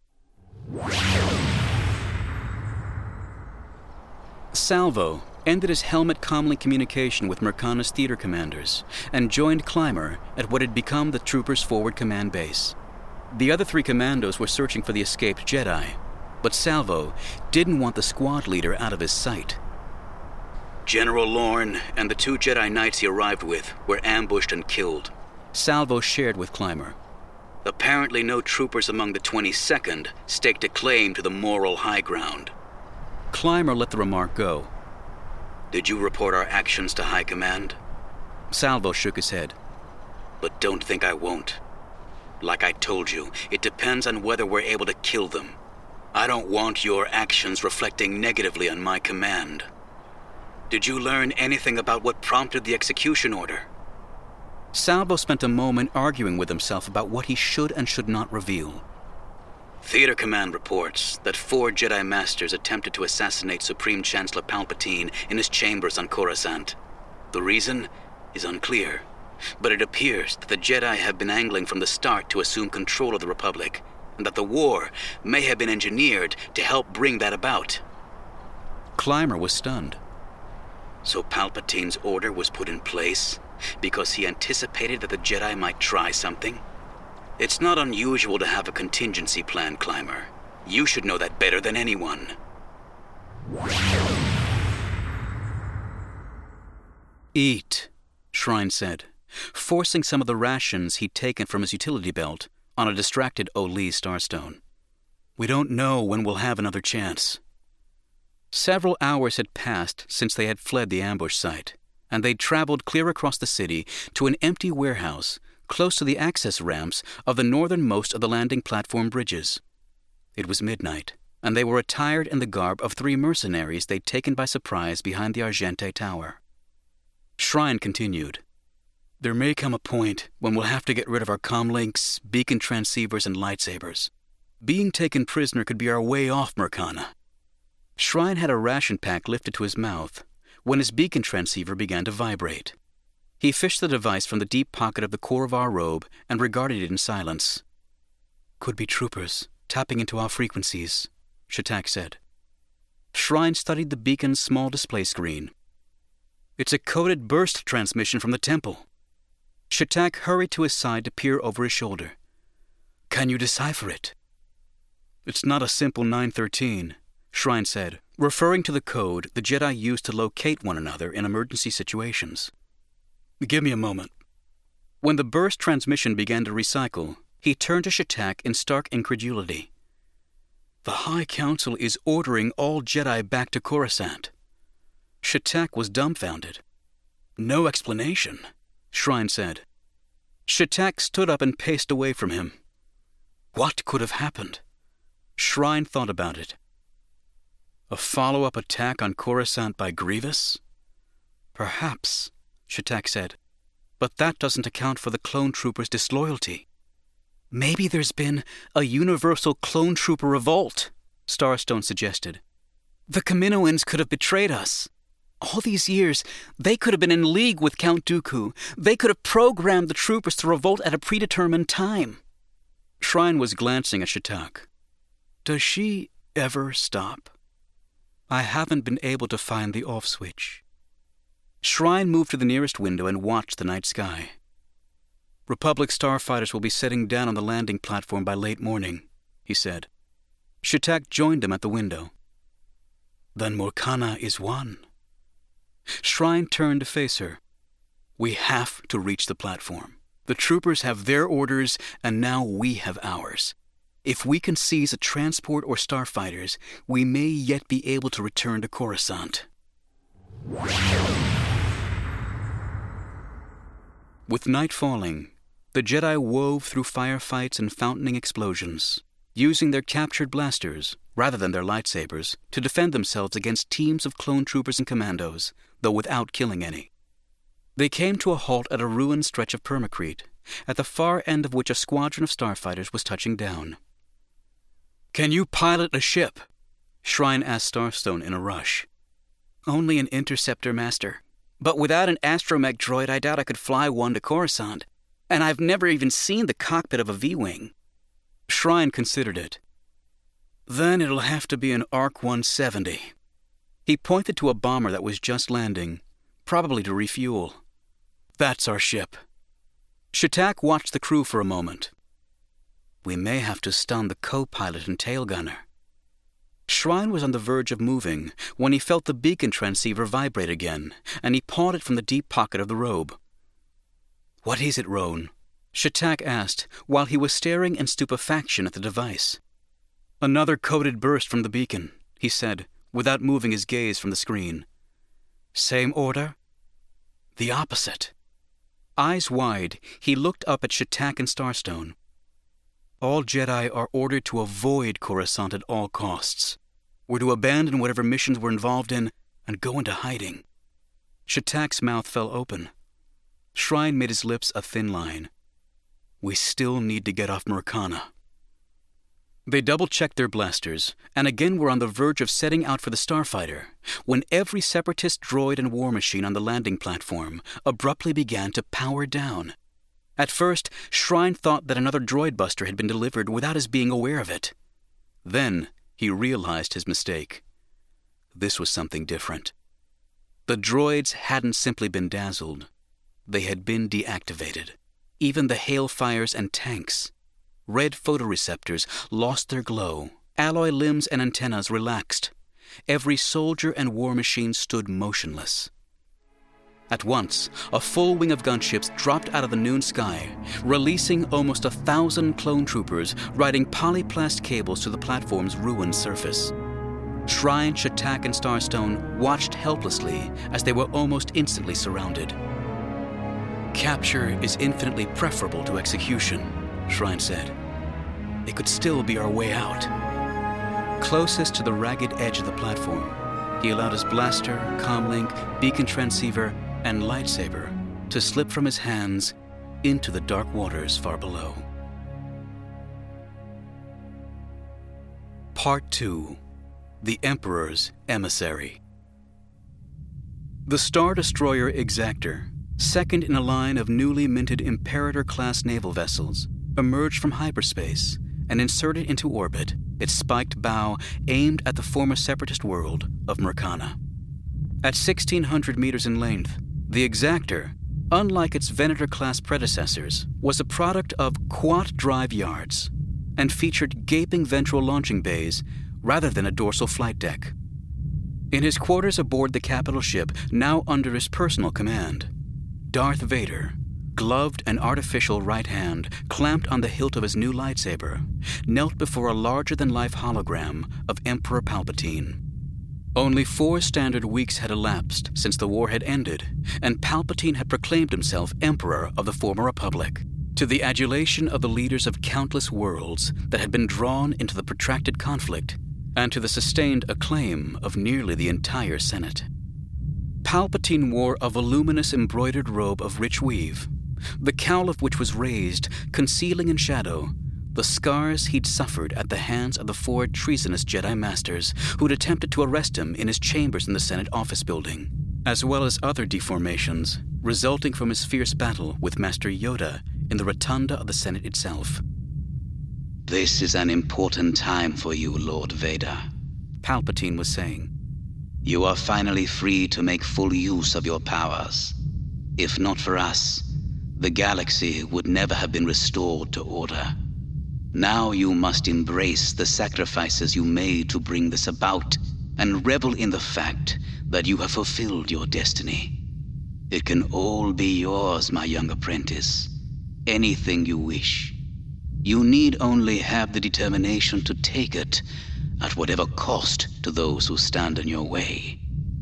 Salvo ended his helmet comlink communication with Mercana's theater commanders and joined Clymer at what had become the troopers' forward command base. The other 3 commandos were searching for the escaped Jedi, but Salvo didn't want the squad leader out of his sight. General Lorne and the 2 Jedi Knights he arrived with were ambushed and killed, Salvo shared with Clymer. Apparently no troopers among the 22nd staked a claim to the moral high ground. Clymer let the remark go. Did you report our actions to High Command? Salvo shook his head. But don't think I won't. Like I told you, it depends on whether we're able to kill them. I don't want your actions reflecting negatively on my command. Did you learn anything about what prompted the execution order? Salvo spent a moment arguing with himself about what he should and should not reveal. Theater Command reports that 4 Jedi Masters attempted to assassinate Supreme Chancellor Palpatine in his chambers on Coruscant. The reason is unclear, but it appears that the Jedi have been angling from the start to assume control of the Republic, and that the war may have been engineered to help bring that about. Clymer was stunned. So Palpatine's order was put in place because he anticipated that the Jedi might try something? It's not unusual to have a contingency plan, Clymer. You should know that better than anyone. Eat, Shrine said, forcing some of the rations he'd taken from his utility belt on a distracted O'Lee Starstone. We don't know when we'll have another chance. Several hours had passed since they had fled the ambush site, and they'd traveled clear across the city to an empty warehouse close to the access ramps of the northernmost of the landing platform bridges. It was midnight, and they were attired in the garb of 3 mercenaries they'd taken by surprise behind the Argente Tower. Shrine continued. There may come a point when we'll have to get rid of our comlinks, beacon transceivers, and lightsabers. Being taken prisoner could be our way off Mercana. Shrine had a ration pack lifted to his mouth when his beacon transceiver began to vibrate. He fished the device from the deep pocket of the Korrivar robe and regarded it in silence. Could be troopers, tapping into our frequencies, Shatak said. Shrine studied the beacon's small display screen. It's a coded burst transmission from the temple. Shatak hurried to his side to peer over his shoulder. Can you decipher it? It's not a simple 913, Shrine said, referring to the code the Jedi used to locate one another in emergency situations. Give me a moment. When the burst transmission began to recycle, he turned to Shatak in stark incredulity. The High Council is ordering all Jedi back to Coruscant. Shatak was dumbfounded. No explanation, Shrine said. Shatak stood up and paced away from him. What could have happened? Shrine thought about it. A follow-up attack on Coruscant by Grievous? Perhaps, Shatak said. But that doesn't account for the clone troopers' disloyalty. Maybe there's been a universal clone trooper revolt, Starstone suggested. The Kaminoans could have betrayed us. All these years, they could have been in league with Count Dooku. They could have programmed the troopers to revolt at a predetermined time. Shrine was glancing at Shatak. Does she ever stop? I haven't been able to find the off switch. Shrine moved to the nearest window and watched the night sky. Republic starfighters will be setting down on the landing platform by late morning, he said. Shatak joined him at the window. Then Morkana is won. Shrine turned to face her. We have to reach the platform. The troopers have their orders, and now we have ours. If we can seize a transport or starfighters, we may yet be able to return to Coruscant. With night falling, the Jedi wove through firefights and fountaining explosions, using their captured blasters, rather than their lightsabers, to defend themselves against teams of clone troopers and commandos, though without killing any. They came to a halt at a ruined stretch of permacrete, at the far end of which a squadron of starfighters was touching down. Can you pilot a ship? Shrine asked Starstone in a rush. Only an interceptor, Master. But without an astromech droid, I doubt I could fly one to Coruscant. And I've never even seen the cockpit of a V-Wing. Shrine considered it. Then it'll have to be an ARC-170. He pointed to a bomber that was just landing, probably to refuel. That's our ship. Shatak watched the crew for a moment. We may have to stun the co-pilot and tail gunner. Shrine was on the verge of moving when he felt the beacon transceiver vibrate again, and he pawed it from the deep pocket of the robe. What is it, Roan? Shatak asked, while he was staring in stupefaction at the device. Another coded burst from the beacon, he said, without moving his gaze from the screen. Same order? The opposite. Eyes wide, he looked up at Shatak and Starstone. All Jedi are ordered to avoid Coruscant at all costs. We're to abandon whatever missions we're involved in and go into hiding. Shatak's mouth fell open. Shrine made his lips a thin line. We still need to get off Morkana. They double-checked their blasters, and again were on the verge of setting out for the starfighter, when every Separatist droid and war machine on the landing platform abruptly began to power down. At first, Shrine thought that another droid buster had been delivered without his being aware of it. Then he realized his mistake. This was something different. The droids hadn't simply been dazzled. They had been deactivated. Even the hailfires and tanks. Red photoreceptors lost their glow. Alloy limbs and antennas relaxed. Every soldier and war machine stood motionless. At once, a full wing of gunships dropped out of the noon sky, releasing almost 1,000 clone troopers riding polyplast cables to the platform's ruined surface. Shrine, Shatak, and Starstone watched helplessly as they were almost instantly surrounded. Capture is infinitely preferable to execution, Shrine said. It could still be our way out. Closest to the ragged edge of the platform, he allowed his blaster, comlink, beacon transceiver, and lightsaber to slip from his hands into the dark waters far below. Part 2. The Emperor's Emissary. The Star Destroyer Exactor, second in a line of newly minted Imperator-class naval vessels, emerged from hyperspace and inserted into orbit, its spiked bow aimed at the former Separatist world of Morkana. At 1,600 meters in length, the Exactor, unlike its Venator-class predecessors, was a product of quad drive yards and featured gaping ventral launching bays rather than a dorsal flight deck. In his quarters aboard the capital ship, now under his personal command, Darth Vader, gloved and artificial right hand clamped on the hilt of his new lightsaber, knelt before a larger-than-life hologram of Emperor Palpatine. Only 4 standard weeks had elapsed since the war had ended, and Palpatine had proclaimed himself Emperor of the former Republic, to the adulation of the leaders of countless worlds that had been drawn into the protracted conflict, and to the sustained acclaim of nearly the entire Senate. Palpatine wore a voluminous embroidered robe of rich weave, the cowl of which was raised, concealing in shadow the scars he'd suffered at the hands of the 4 treasonous Jedi Masters who'd attempted to arrest him in his chambers in the Senate office building, as well as other deformations resulting from his fierce battle with Master Yoda in the rotunda of the Senate itself. This is an important time for you, Lord Vader, Palpatine was saying. You are finally free to make full use of your powers. If not for us, the galaxy would never have been restored to order. Now you must embrace the sacrifices you made to bring this about, and revel in the fact that you have fulfilled your destiny. It can all be yours, my young apprentice. Anything you wish. You need only have the determination to take it, at whatever cost to those who stand in your way.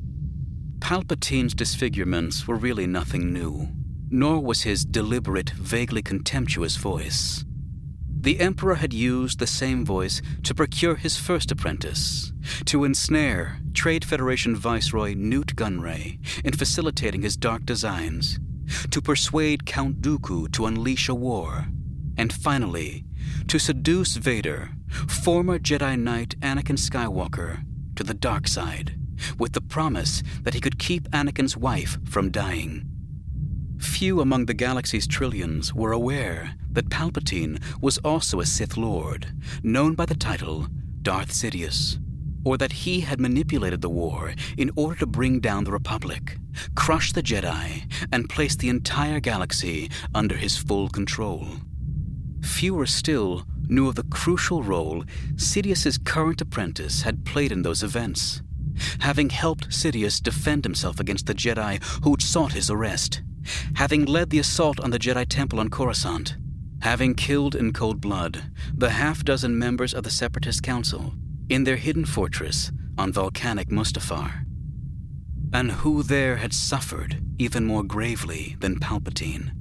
Palpatine's disfigurements were really nothing new, nor was his deliberate, vaguely contemptuous voice. The Emperor had used the same voice to procure his first apprentice, to ensnare Trade Federation Viceroy Newt Gunray in facilitating his dark designs, to persuade Count Dooku to unleash a war, and finally, to seduce Vader, former Jedi Knight Anakin Skywalker, to the dark side, with the promise that he could keep Anakin's wife from dying. Few among the galaxy's trillions were aware that Palpatine was also a Sith Lord, known by the title Darth Sidious, or that he had manipulated the war in order to bring down the Republic, crush the Jedi, and place the entire galaxy under his full control. Fewer still knew of the crucial role Sidious's current apprentice had played in those events, having helped Sidious defend himself against the Jedi who'd sought his arrest, having led the assault on the Jedi Temple on Coruscant, having killed in cold blood the half-dozen members of the Separatist Council in their hidden fortress on volcanic Mustafar, and who there had suffered even more gravely than Palpatine.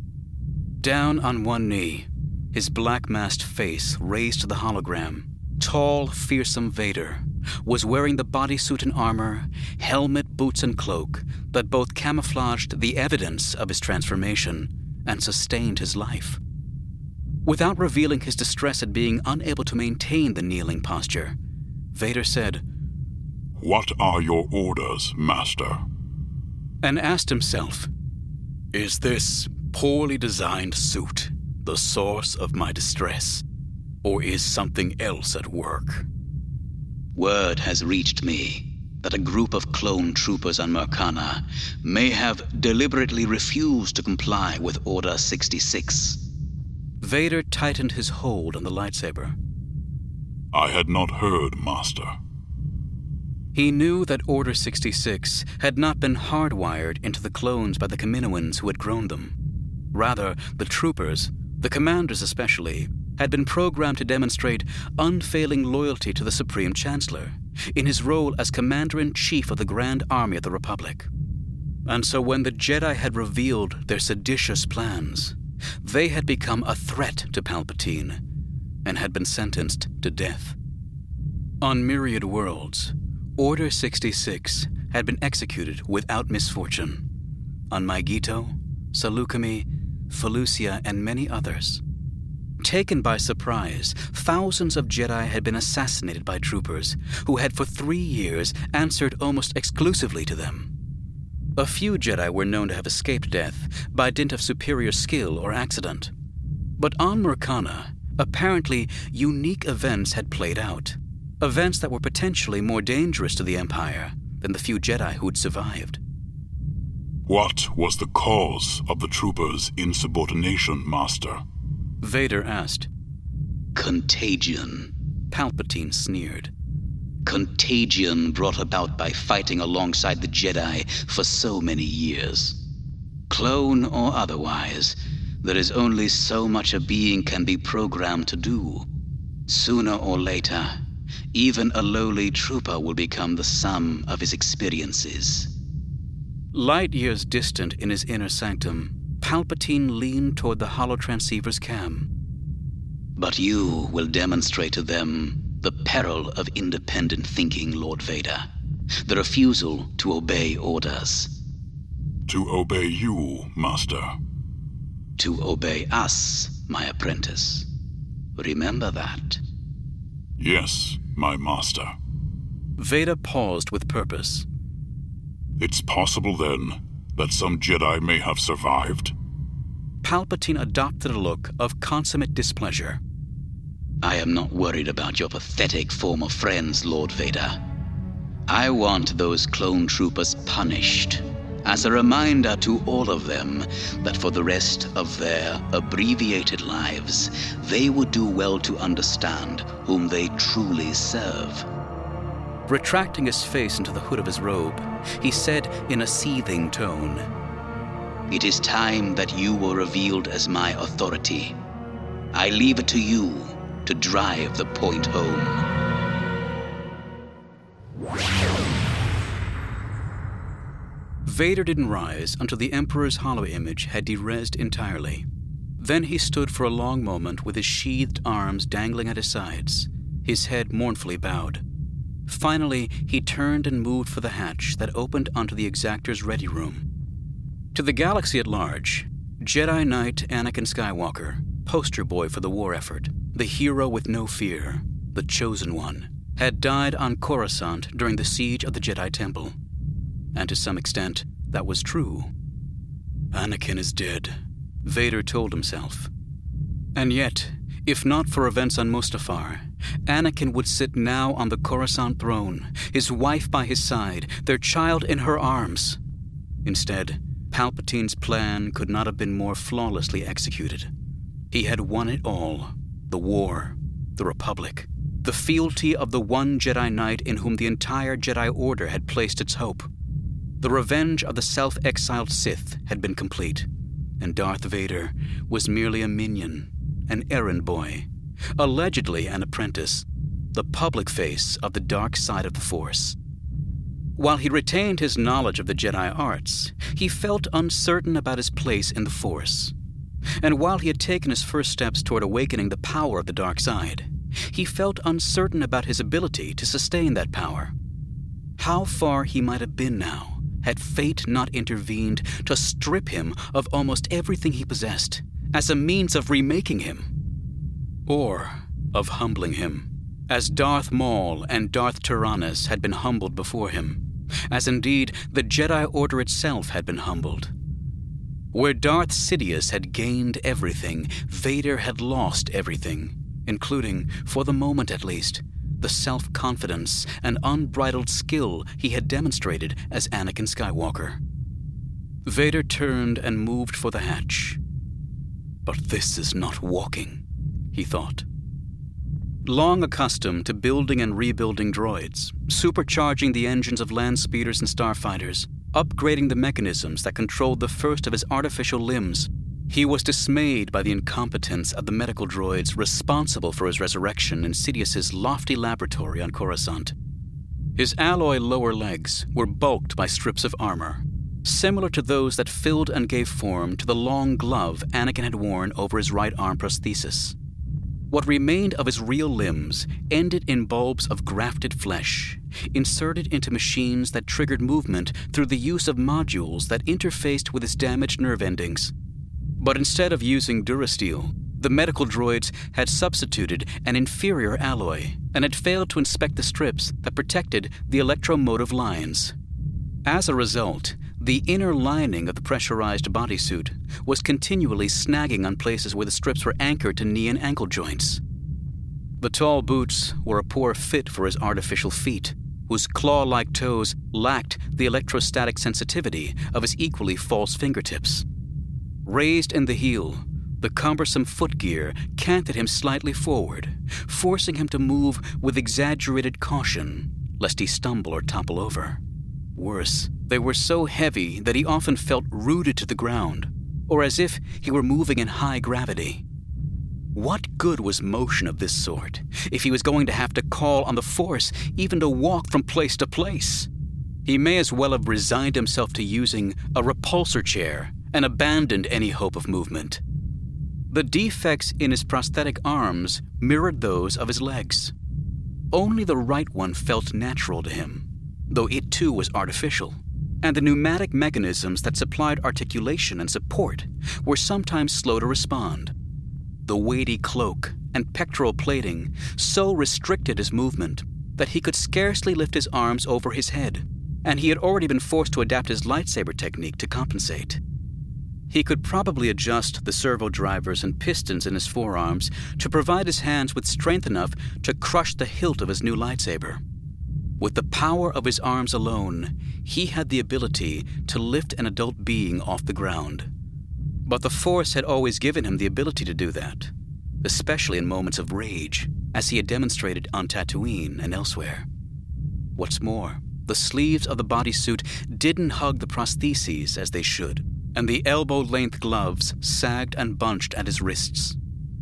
Down on one knee, his black-masked face raised to the hologram, tall, fearsome Vader was wearing the bodysuit and armor, helmet, boots, and cloak that both camouflaged the evidence of his transformation and sustained his life. Without revealing his distress at being unable to maintain the kneeling posture, Vader said, "What are your orders, Master?" and asked himself, "Is this poorly designed suit the source of my distress, or is something else at work?" Word has reached me that a group of clone troopers on Mercana may have deliberately refused to comply with Order 66. Vader tightened his hold on the lightsaber. I had not heard, Master. He knew that Order 66 had not been hardwired into the clones by the Kaminoans who had grown them. Rather, the troopers, the commanders especially, had been programmed to demonstrate unfailing loyalty to the Supreme Chancellor in his role as Commander-in-Chief of the Grand Army of the Republic. And so when the Jedi had revealed their seditious plans, they had become a threat to Palpatine and had been sentenced to death. On myriad worlds, Order 66 had been executed without misfortune. On Maigito, Saleucami, Felucia, and many others. Taken by surprise, thousands of Jedi had been assassinated by troopers who had for 3 years answered almost exclusively to them. A few Jedi were known to have escaped death by dint of superior skill or accident. But on Mercana, apparently unique events had played out. Events that were potentially more dangerous to the Empire than the few Jedi who'd survived. What was the cause of the troopers' insubordination, Master? Vader asked. Contagion, Palpatine sneered. Contagion brought about by fighting alongside the Jedi for so many years. Clone or otherwise, there is only so much a being can be programmed to do. Sooner or later, even a lowly trooper will become the sum of his experiences. Light years distant in his inner sanctum, Palpatine leaned toward the holotransceiver's cam. But you will demonstrate to them the peril of independent thinking, Lord Vader. The refusal to obey orders. To obey you, Master. To obey us, my apprentice. Remember that. Yes, my master. Vader paused with purpose. It's possible, then, that some Jedi may have survived. Palpatine adopted a look of consummate displeasure. I am not worried about your pathetic former friends, Lord Vader. I want those clone troopers punished, as a reminder to all of them that for the rest of their abbreviated lives, they would do well to understand whom they truly serve. Retracting his face into the hood of his robe, he said in a seething tone, It is time that you were revealed as my authority. I leave it to you to drive the point home. Vader didn't rise until the Emperor's hollow image had derezzed entirely. Then he stood for a long moment with his sheathed arms dangling at his sides, his head mournfully bowed. Finally, he turned and moved for the hatch that opened onto the Exactor's ready room. To the galaxy at large, Jedi Knight Anakin Skywalker, poster boy for the war effort, the hero with no fear, the chosen one, had died on Coruscant during the siege of the Jedi Temple. And to some extent, that was true. Anakin is dead, Vader told himself. And yet, if not for events on Mustafar, Anakin would sit now on the Coruscant throne, his wife by his side, their child in her arms. Instead, Palpatine's plan could not have been more flawlessly executed. He had won it all: the war, the Republic, the fealty of the one Jedi Knight in whom the entire Jedi Order had placed its hope. The revenge of the self-exiled Sith had been complete, and Darth Vader was merely a minion, an errand boy, allegedly an apprentice, the public face of the dark side of the Force. While he retained his knowledge of the Jedi arts, he felt uncertain about his place in the Force. And while he had taken his first steps toward awakening the power of the dark side, he felt uncertain about his ability to sustain that power. How far he might have been now, had fate not intervened to strip him of almost everything he possessed, as a means of remaking him, or of humbling him, as Darth Maul and Darth Tyrannus had been humbled before him, as indeed the Jedi Order itself had been humbled. Where Darth Sidious had gained everything, Vader had lost everything, including, for the moment at least, the self-confidence and unbridled skill he had demonstrated as Anakin Skywalker. Vader turned and moved for the hatch. But this is not walking, he thought. Long accustomed to building and rebuilding droids, supercharging the engines of land speeders and starfighters, upgrading the mechanisms that controlled the first of his artificial limbs, he was dismayed by the incompetence of the medical droids responsible for his resurrection in Sidious's lofty laboratory on Coruscant. His alloy lower legs were bulked by strips of armor, similar to those that filled and gave form to the long glove Anakin had worn over his right arm prosthesis. What remained of his real limbs ended in bulbs of grafted flesh, inserted into machines that triggered movement through the use of modules that interfaced with his damaged nerve endings. But instead of using Durasteel, the medical droids had substituted an inferior alloy and had failed to inspect the strips that protected the electromotive lines. As a result, the inner lining of the pressurized bodysuit was continually snagging on places where the strips were anchored to knee and ankle joints. The tall boots were a poor fit for his artificial feet, whose claw-like toes lacked the electrostatic sensitivity of his equally false fingertips. Raised in the heel, the cumbersome footgear canted him slightly forward, forcing him to move with exaggerated caution, lest he stumble or topple over. Worse, they were so heavy that he often felt rooted to the ground, or as if he were moving in high gravity. What good was motion of this sort, if he was going to have to call on the Force even to walk from place to place? He may as well have resigned himself to using a repulsor chair and abandoned any hope of movement. The defects in his prosthetic arms mirrored those of his legs. Only the right one felt natural to him, though it too was artificial, and the pneumatic mechanisms that supplied articulation and support were sometimes slow to respond. The weighty cloak and pectoral plating so restricted his movement that he could scarcely lift his arms over his head, and he had already been forced to adapt his lightsaber technique to compensate. He could probably adjust the servo drivers and pistons in his forearms to provide his hands with strength enough to crush the hilt of his new lightsaber. With the power of his arms alone, he had the ability to lift an adult being off the ground. But the Force had always given him the ability to do that, especially in moments of rage, as he had demonstrated on Tatooine and elsewhere. What's more, the sleeves of the bodysuit didn't hug the prostheses as they should, and the elbow-length gloves sagged and bunched at his wrists.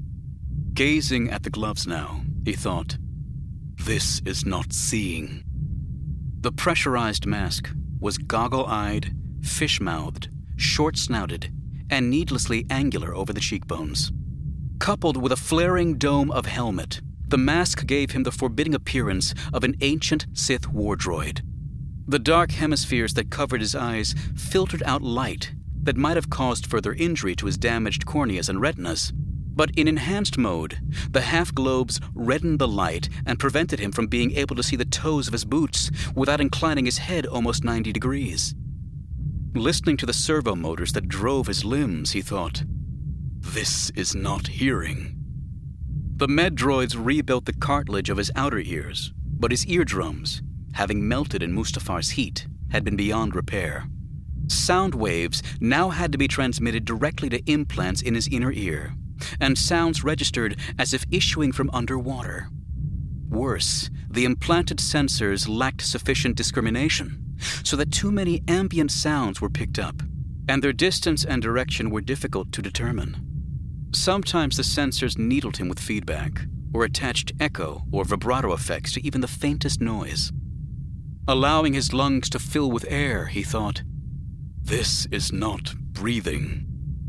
Gazing at the gloves now, he thought, "This is not seeing." The pressurized mask was goggle-eyed, fish-mouthed, short-snouted, and needlessly angular over the cheekbones. Coupled with a flaring dome of helmet, the mask gave him the forbidding appearance of an ancient Sith war droid. The dark hemispheres that covered his eyes filtered out light that might have caused further injury to his damaged corneas and retinas. But in enhanced mode, the half-globes reddened the light and prevented him from being able to see the toes of his boots without inclining his head almost 90 degrees. Listening to the servo motors that drove his limbs, he thought, "This is not hearing." The med droids rebuilt the cartilage of his outer ears, but his eardrums, having melted in Mustafar's heat, had been beyond repair. Sound waves now had to be transmitted directly to implants in his inner ear, and sounds registered as if issuing from underwater. Worse, the implanted sensors lacked sufficient discrimination, so that too many ambient sounds were picked up, and their distance and direction were difficult to determine. Sometimes the sensors needled him with feedback, or attached echo or vibrato effects to even the faintest noise. Allowing his lungs to fill with air, he thought, "This is not breathing."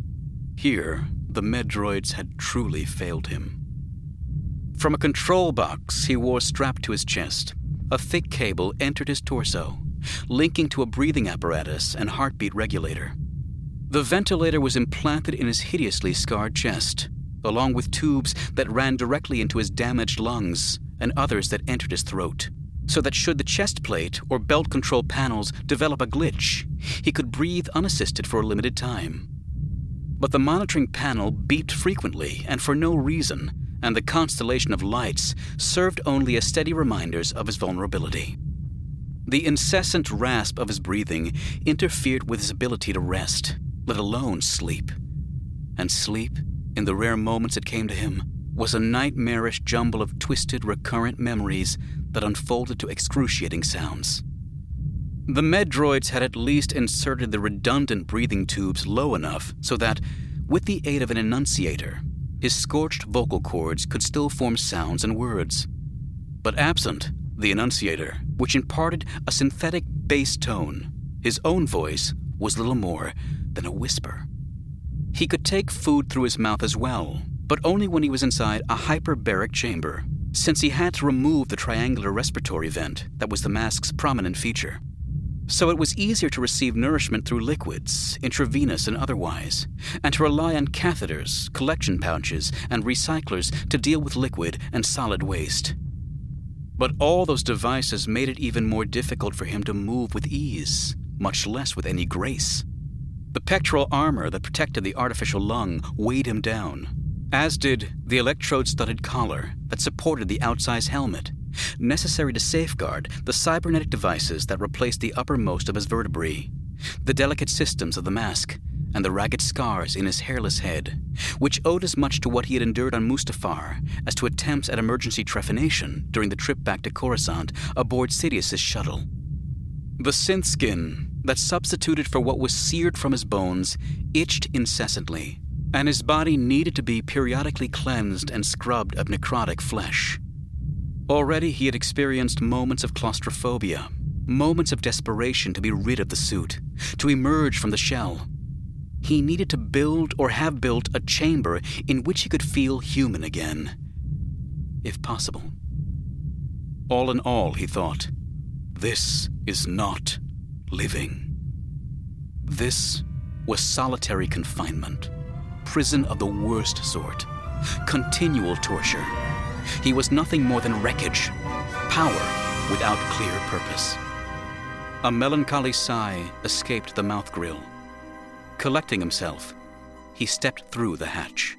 Here, the med droids had truly failed him. From a control box he wore strapped to his chest, a thick cable entered his torso, linking to a breathing apparatus and heartbeat regulator. The ventilator was implanted in his hideously scarred chest, along with tubes that ran directly into his damaged lungs and others that entered his throat, so that should the chest plate or belt control panels develop a glitch, he could breathe unassisted for a limited time. But the monitoring panel beeped frequently and for no reason, and the constellation of lights served only as steady reminders of his vulnerability. The incessant rasp of his breathing interfered with his ability to rest, let alone sleep. And sleep, in the rare moments it came to him, was a nightmarish jumble of twisted, recurrent memories that unfolded to excruciating sounds. The med droids had at least inserted the redundant breathing tubes low enough so that, with the aid of an enunciator, his scorched vocal cords could still form sounds and words. But absent the enunciator, which imparted a synthetic bass tone, his own voice was little more than a whisper. He could take food through his mouth as well, but only when he was inside a hyperbaric chamber, since he had to remove the triangular respiratory vent that was the mask's prominent feature. So it was easier to receive nourishment through liquids, intravenous and otherwise, and to rely on catheters, collection pouches, and recyclers to deal with liquid and solid waste. But all those devices made it even more difficult for him to move with ease, much less with any grace. The pectoral armor that protected the artificial lung weighed him down, as did the electrode-studded collar that supported the outsize helmet, necessary to safeguard the cybernetic devices that replaced the uppermost of his vertebrae, the delicate systems of the mask, and the ragged scars in his hairless head, which owed as much to what he had endured on Mustafar as to attempts at emergency trephination during the trip back to Coruscant aboard Sidious's shuttle. The synth skin that substituted for what was seared from his bones itched incessantly, and his body needed to be periodically cleansed and scrubbed of necrotic flesh. Already he had experienced moments of claustrophobia, moments of desperation to be rid of the suit, to emerge from the shell. He needed to build or have built a chamber in which he could feel human again, if possible. All in all, he thought, this is not living. This was solitary confinement, prison of the worst sort, continual torture. He was nothing more than wreckage, power without clear purpose. A melancholy sigh escaped the mouth grill. Collecting himself, he stepped through the hatch.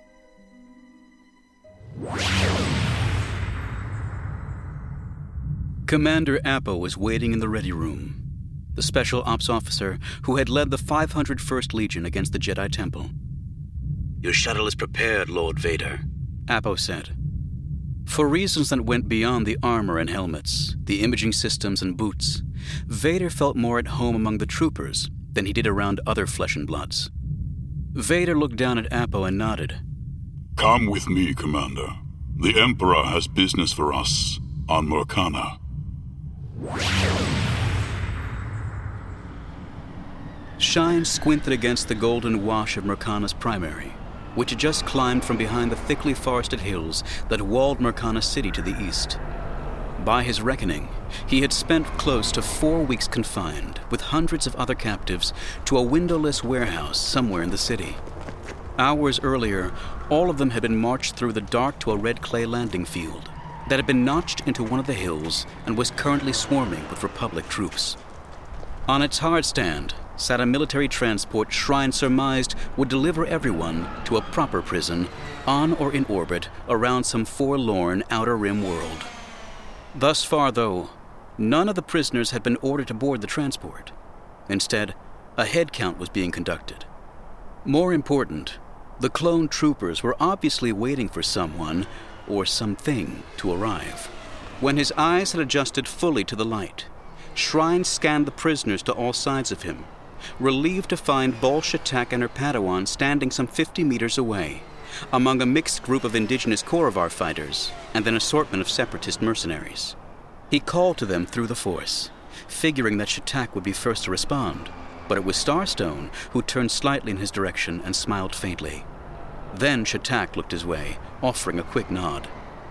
Commander Appo was waiting in the ready room, the special ops officer who had led the 501st Legion against the Jedi Temple. Your shuttle is prepared, Lord Vader, Appo said. For reasons that went beyond the armor and helmets, the imaging systems and boots, Vader felt more at home among the troopers than he did around other flesh and bloods. Vader looked down at Appo and nodded. Come with me, Commander. The Emperor has business for us on Murkana. Shine squinted against the golden wash of Murkana's primary, which had just climbed from behind the thickly forested hills that walled Murkana City to the east. By his reckoning, he had spent close to 4 weeks confined, with hundreds of other captives, to a windowless warehouse somewhere in the city. Hours earlier, all of them had been marched through the dark to a red clay landing field that had been notched into one of the hills and was currently swarming with Republic troops. On its hard stand sat a military transport Shrine surmised would deliver everyone to a proper prison on or in orbit around some forlorn outer rim world. Thus far, though, none of the prisoners had been ordered to board the transport. Instead, a head count was being conducted. More important, the clone troopers were obviously waiting for someone or something to arrive. When his eyes had adjusted fully to the light, Shrine scanned the prisoners to all sides of him, relieved to find Bol Shatak and her Padawan standing some 50 meters away, among a mixed group of indigenous Korovar fighters and an assortment of separatist mercenaries. He called to them through the Force, figuring that Shatak would be first to respond, but it was Starstone who turned slightly in his direction and smiled faintly. Then Shatak looked his way, offering a quick nod.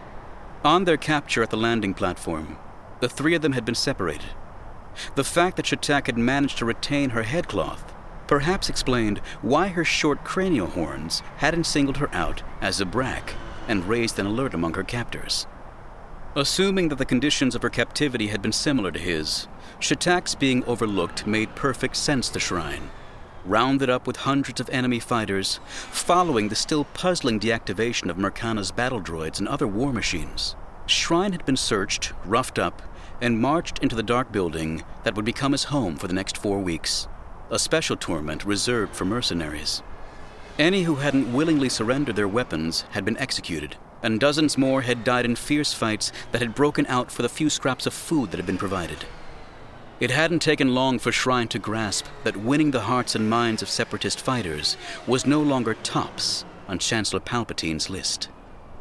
On their capture at the landing platform, the three of them had been separated. The fact that Shatak had managed to retain her headcloth perhaps explained why her short cranial horns hadn't singled her out as a Zabrak and raised an alert among her captors. Assuming that the conditions of her captivity had been similar to his, Shatak's being overlooked made perfect sense to Shrine. Rounded up with hundreds of enemy fighters, following the still puzzling deactivation of Murkana's battle droids and other war machines, Shrine had been searched, roughed up, and marched into the dark building that would become his home for the next 4 weeks, a special torment reserved for mercenaries. Any who hadn't willingly surrendered their weapons had been executed, and dozens more had died in fierce fights that had broken out for the few scraps of food that had been provided. It hadn't taken long for Shrine to grasp that winning the hearts and minds of separatist fighters was no longer tops on Chancellor Palpatine's list.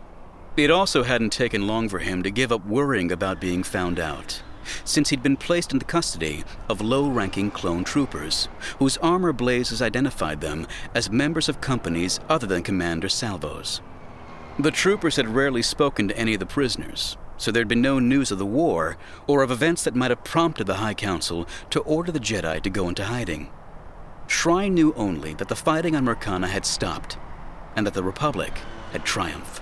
It also hadn't taken long for him to give up worrying about being found out, since he'd been placed in the custody of low-ranking clone troopers, whose armor blazes identified them as members of companies other than Commander Salvo's. The troopers had rarely spoken to any of the prisoners, so there'd been no news of the war or of events that might have prompted the High Council to order the Jedi to go into hiding. Shrine knew only that the fighting on Murkana had stopped and that the Republic had triumphed.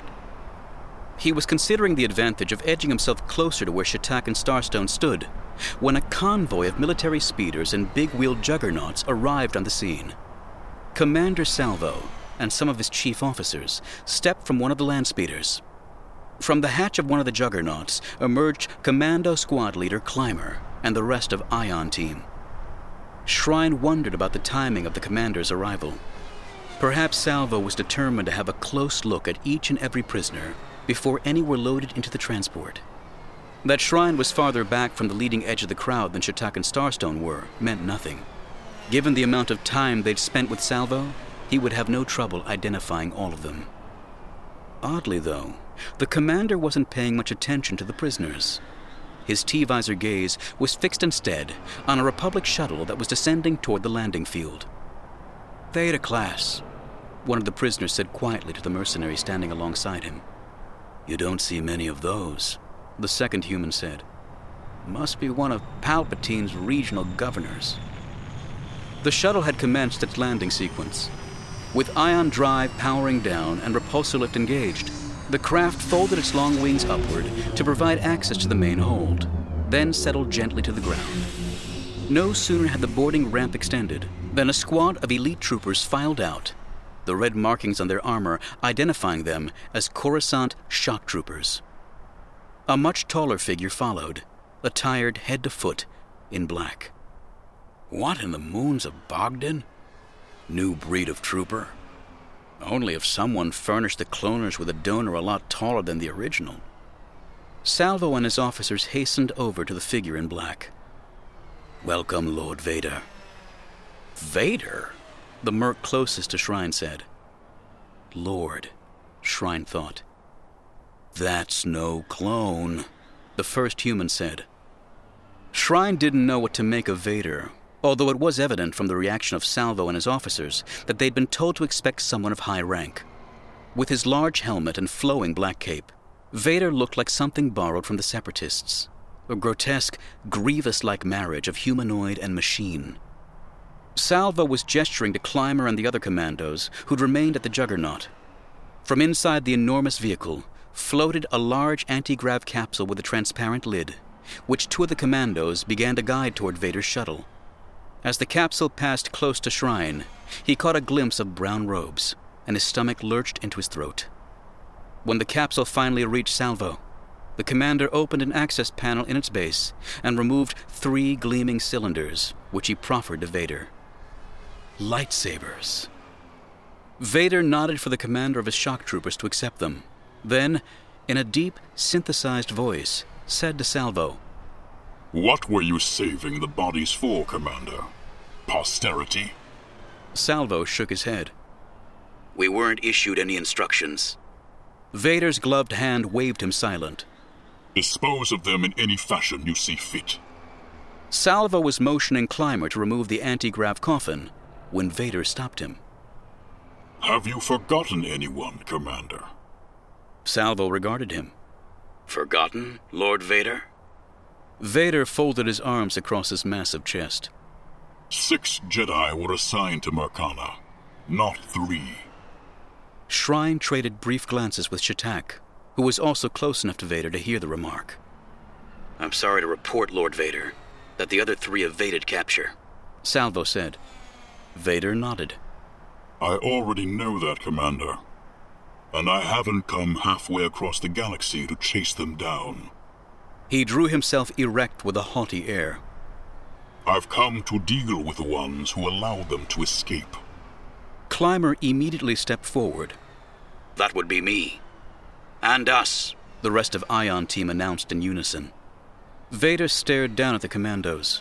He was considering the advantage of edging himself closer to where Shatak and Starstone stood when a convoy of military speeders and big-wheeled juggernauts arrived on the scene. Commander Salvo and some of his chief officers stepped from one of the land speeders. From the hatch of one of the juggernauts emerged Commando Squad Leader Clymer and the rest of Ion Team. Shrine wondered about the timing of the commander's arrival. Perhaps Salvo was determined to have a close look at each and every prisoner before any were loaded into the transport. That Shrine was farther back from the leading edge of the crowd than Shatak and Starstone were meant nothing. Given the amount of time they'd spent with Salvo, he would have no trouble identifying all of them. Oddly, though, the commander wasn't paying much attention to the prisoners. His T-visor gaze was fixed instead on a Republic shuttle that was descending toward the landing field. "Theta class," one of the prisoners said quietly to the mercenary standing alongside him. "You don't see many of those," the second human said. "Must be one of Palpatine's regional governors." The shuttle had commenced its landing sequence. With ion drive powering down and repulsor lift engaged, the craft folded its long wings upward to provide access to the main hold, then settled gently to the ground. No sooner had the boarding ramp extended than a squad of elite troopers filed out, the red markings on their armor identifying them as Coruscant shock troopers. A much taller figure followed, attired head to foot in black. What in the moons of Bogdan? New breed of trooper? Only if someone furnished the cloners with a donor a lot taller than the original. Salvo and his officers hastened over to the figure in black. Welcome, Lord Vader. Vader? The merc closest to Shrine said. Lord, Shrine thought. That's no clone, the first human said. Shrine didn't know what to make of Vader, although it was evident from the reaction of Salvo and his officers that they'd been told to expect someone of high rank. With his large helmet and flowing black cape, Vader looked like something borrowed from the Separatists, a grotesque, Grievous-like marriage of humanoid and machine. Salvo was gesturing to Clymer and the other commandos who'd remained at the Juggernaut. From inside the enormous vehicle floated a large anti-grav capsule with a transparent lid, which two of the commandos began to guide toward Vader's shuttle. As the capsule passed close to Shrine, he caught a glimpse of brown robes, and his stomach lurched into his throat. When the capsule finally reached Salvo, the commander opened an access panel in its base and removed 3 gleaming cylinders, which he proffered to Vader. Lightsabers. Vader nodded for the commander of his shock troopers to accept them. Then, in a deep, synthesized voice, said to Salvo, What were you saving the bodies for, Commander? Posterity? Salvo shook his head. We weren't issued any instructions. Vader's gloved hand waved him silent. Dispose of them in any fashion you see fit. Salvo was motioning Clymer to remove the anti-grav coffin when Vader stopped him. Have you forgotten anyone, Commander? Salvo regarded him. Forgotten, Lord Vader? Vader folded his arms across his massive chest. 6 Jedi were assigned to Mercana, not 3. Shrine traded brief glances with Shatak, who was also close enough to Vader to hear the remark. I'm sorry to report, Lord Vader, that the other 3 evaded capture, Salvo said. Vader nodded. I already know that, Commander. And I haven't come halfway across the galaxy to chase them down. He drew himself erect with a haughty air. I've come to deal with the ones who allowed them to escape. Clymer immediately stepped forward. That would be me. And us, the rest of Ion Team announced in unison. Vader stared down at the commandos.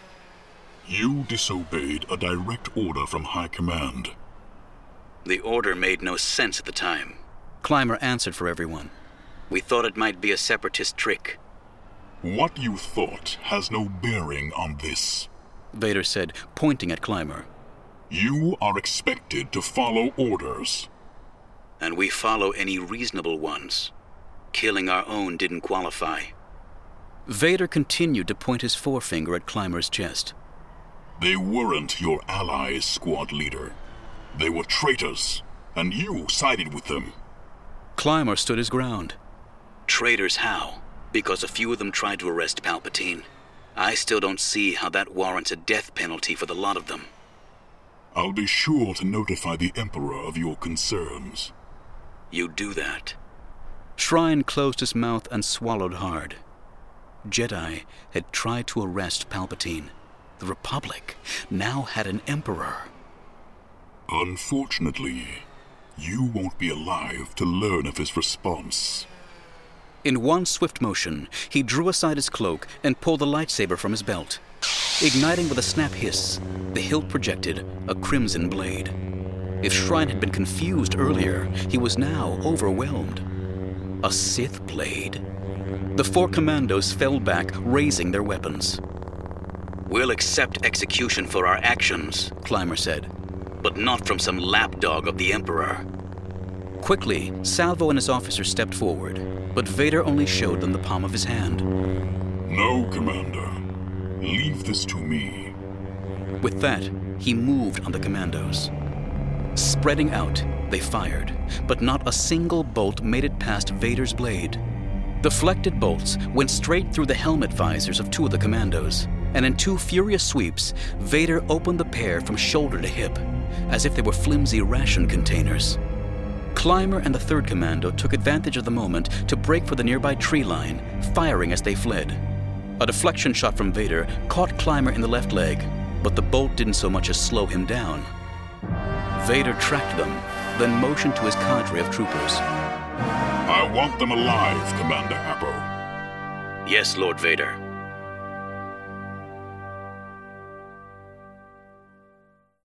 You disobeyed a direct order from High Command. The order made no sense at the time, Clymer answered for everyone. We thought it might be a Separatist trick. What you thought has no bearing on this, Vader said, pointing at Clymer. You are expected to follow orders. And we follow any reasonable ones. Killing our own didn't qualify. Vader continued to point his forefinger at Clymer's chest. They weren't your allies, squad leader. They were traitors, and you sided with them. Clymer stood his ground. Traitors how? Because a few of them tried to arrest Palpatine. I still don't see how that warrants a death penalty for the lot of them. I'll be sure to notify the Emperor of your concerns. You do that. Shrine closed his mouth and swallowed hard. Jedi had tried to arrest Palpatine. The Republic now had an Emperor. Unfortunately, you won't be alive to learn of his response. In one swift motion, he drew aside his cloak and pulled a lightsaber from his belt. Igniting with a snap hiss, the hilt projected a crimson blade. If Shrine had been confused earlier, he was now overwhelmed. A Sith blade? The 4 commandos fell back, raising their weapons. We'll accept execution for our actions, Clymer said. But not from some lapdog of the Emperor. Quickly, Salvo and his officers stepped forward, but Vader only showed them the palm of his hand. No, Commander. Leave this to me. With that, he moved on the commandos. Spreading out, they fired, but not a single bolt made it past Vader's blade. Deflected bolts went straight through the helmet visors of two of the commandos, and in two furious sweeps, Vader opened the pair from shoulder to hip, as if they were flimsy ration containers. Clymer and the third commando took advantage of the moment to break for the nearby tree line, firing as they fled. A deflection shot from Vader caught Clymer in the left leg, but the bolt didn't so much as slow him down. Vader tracked them, then motioned to his cadre of troopers. I want them alive, Commander Appo. Yes, Lord Vader.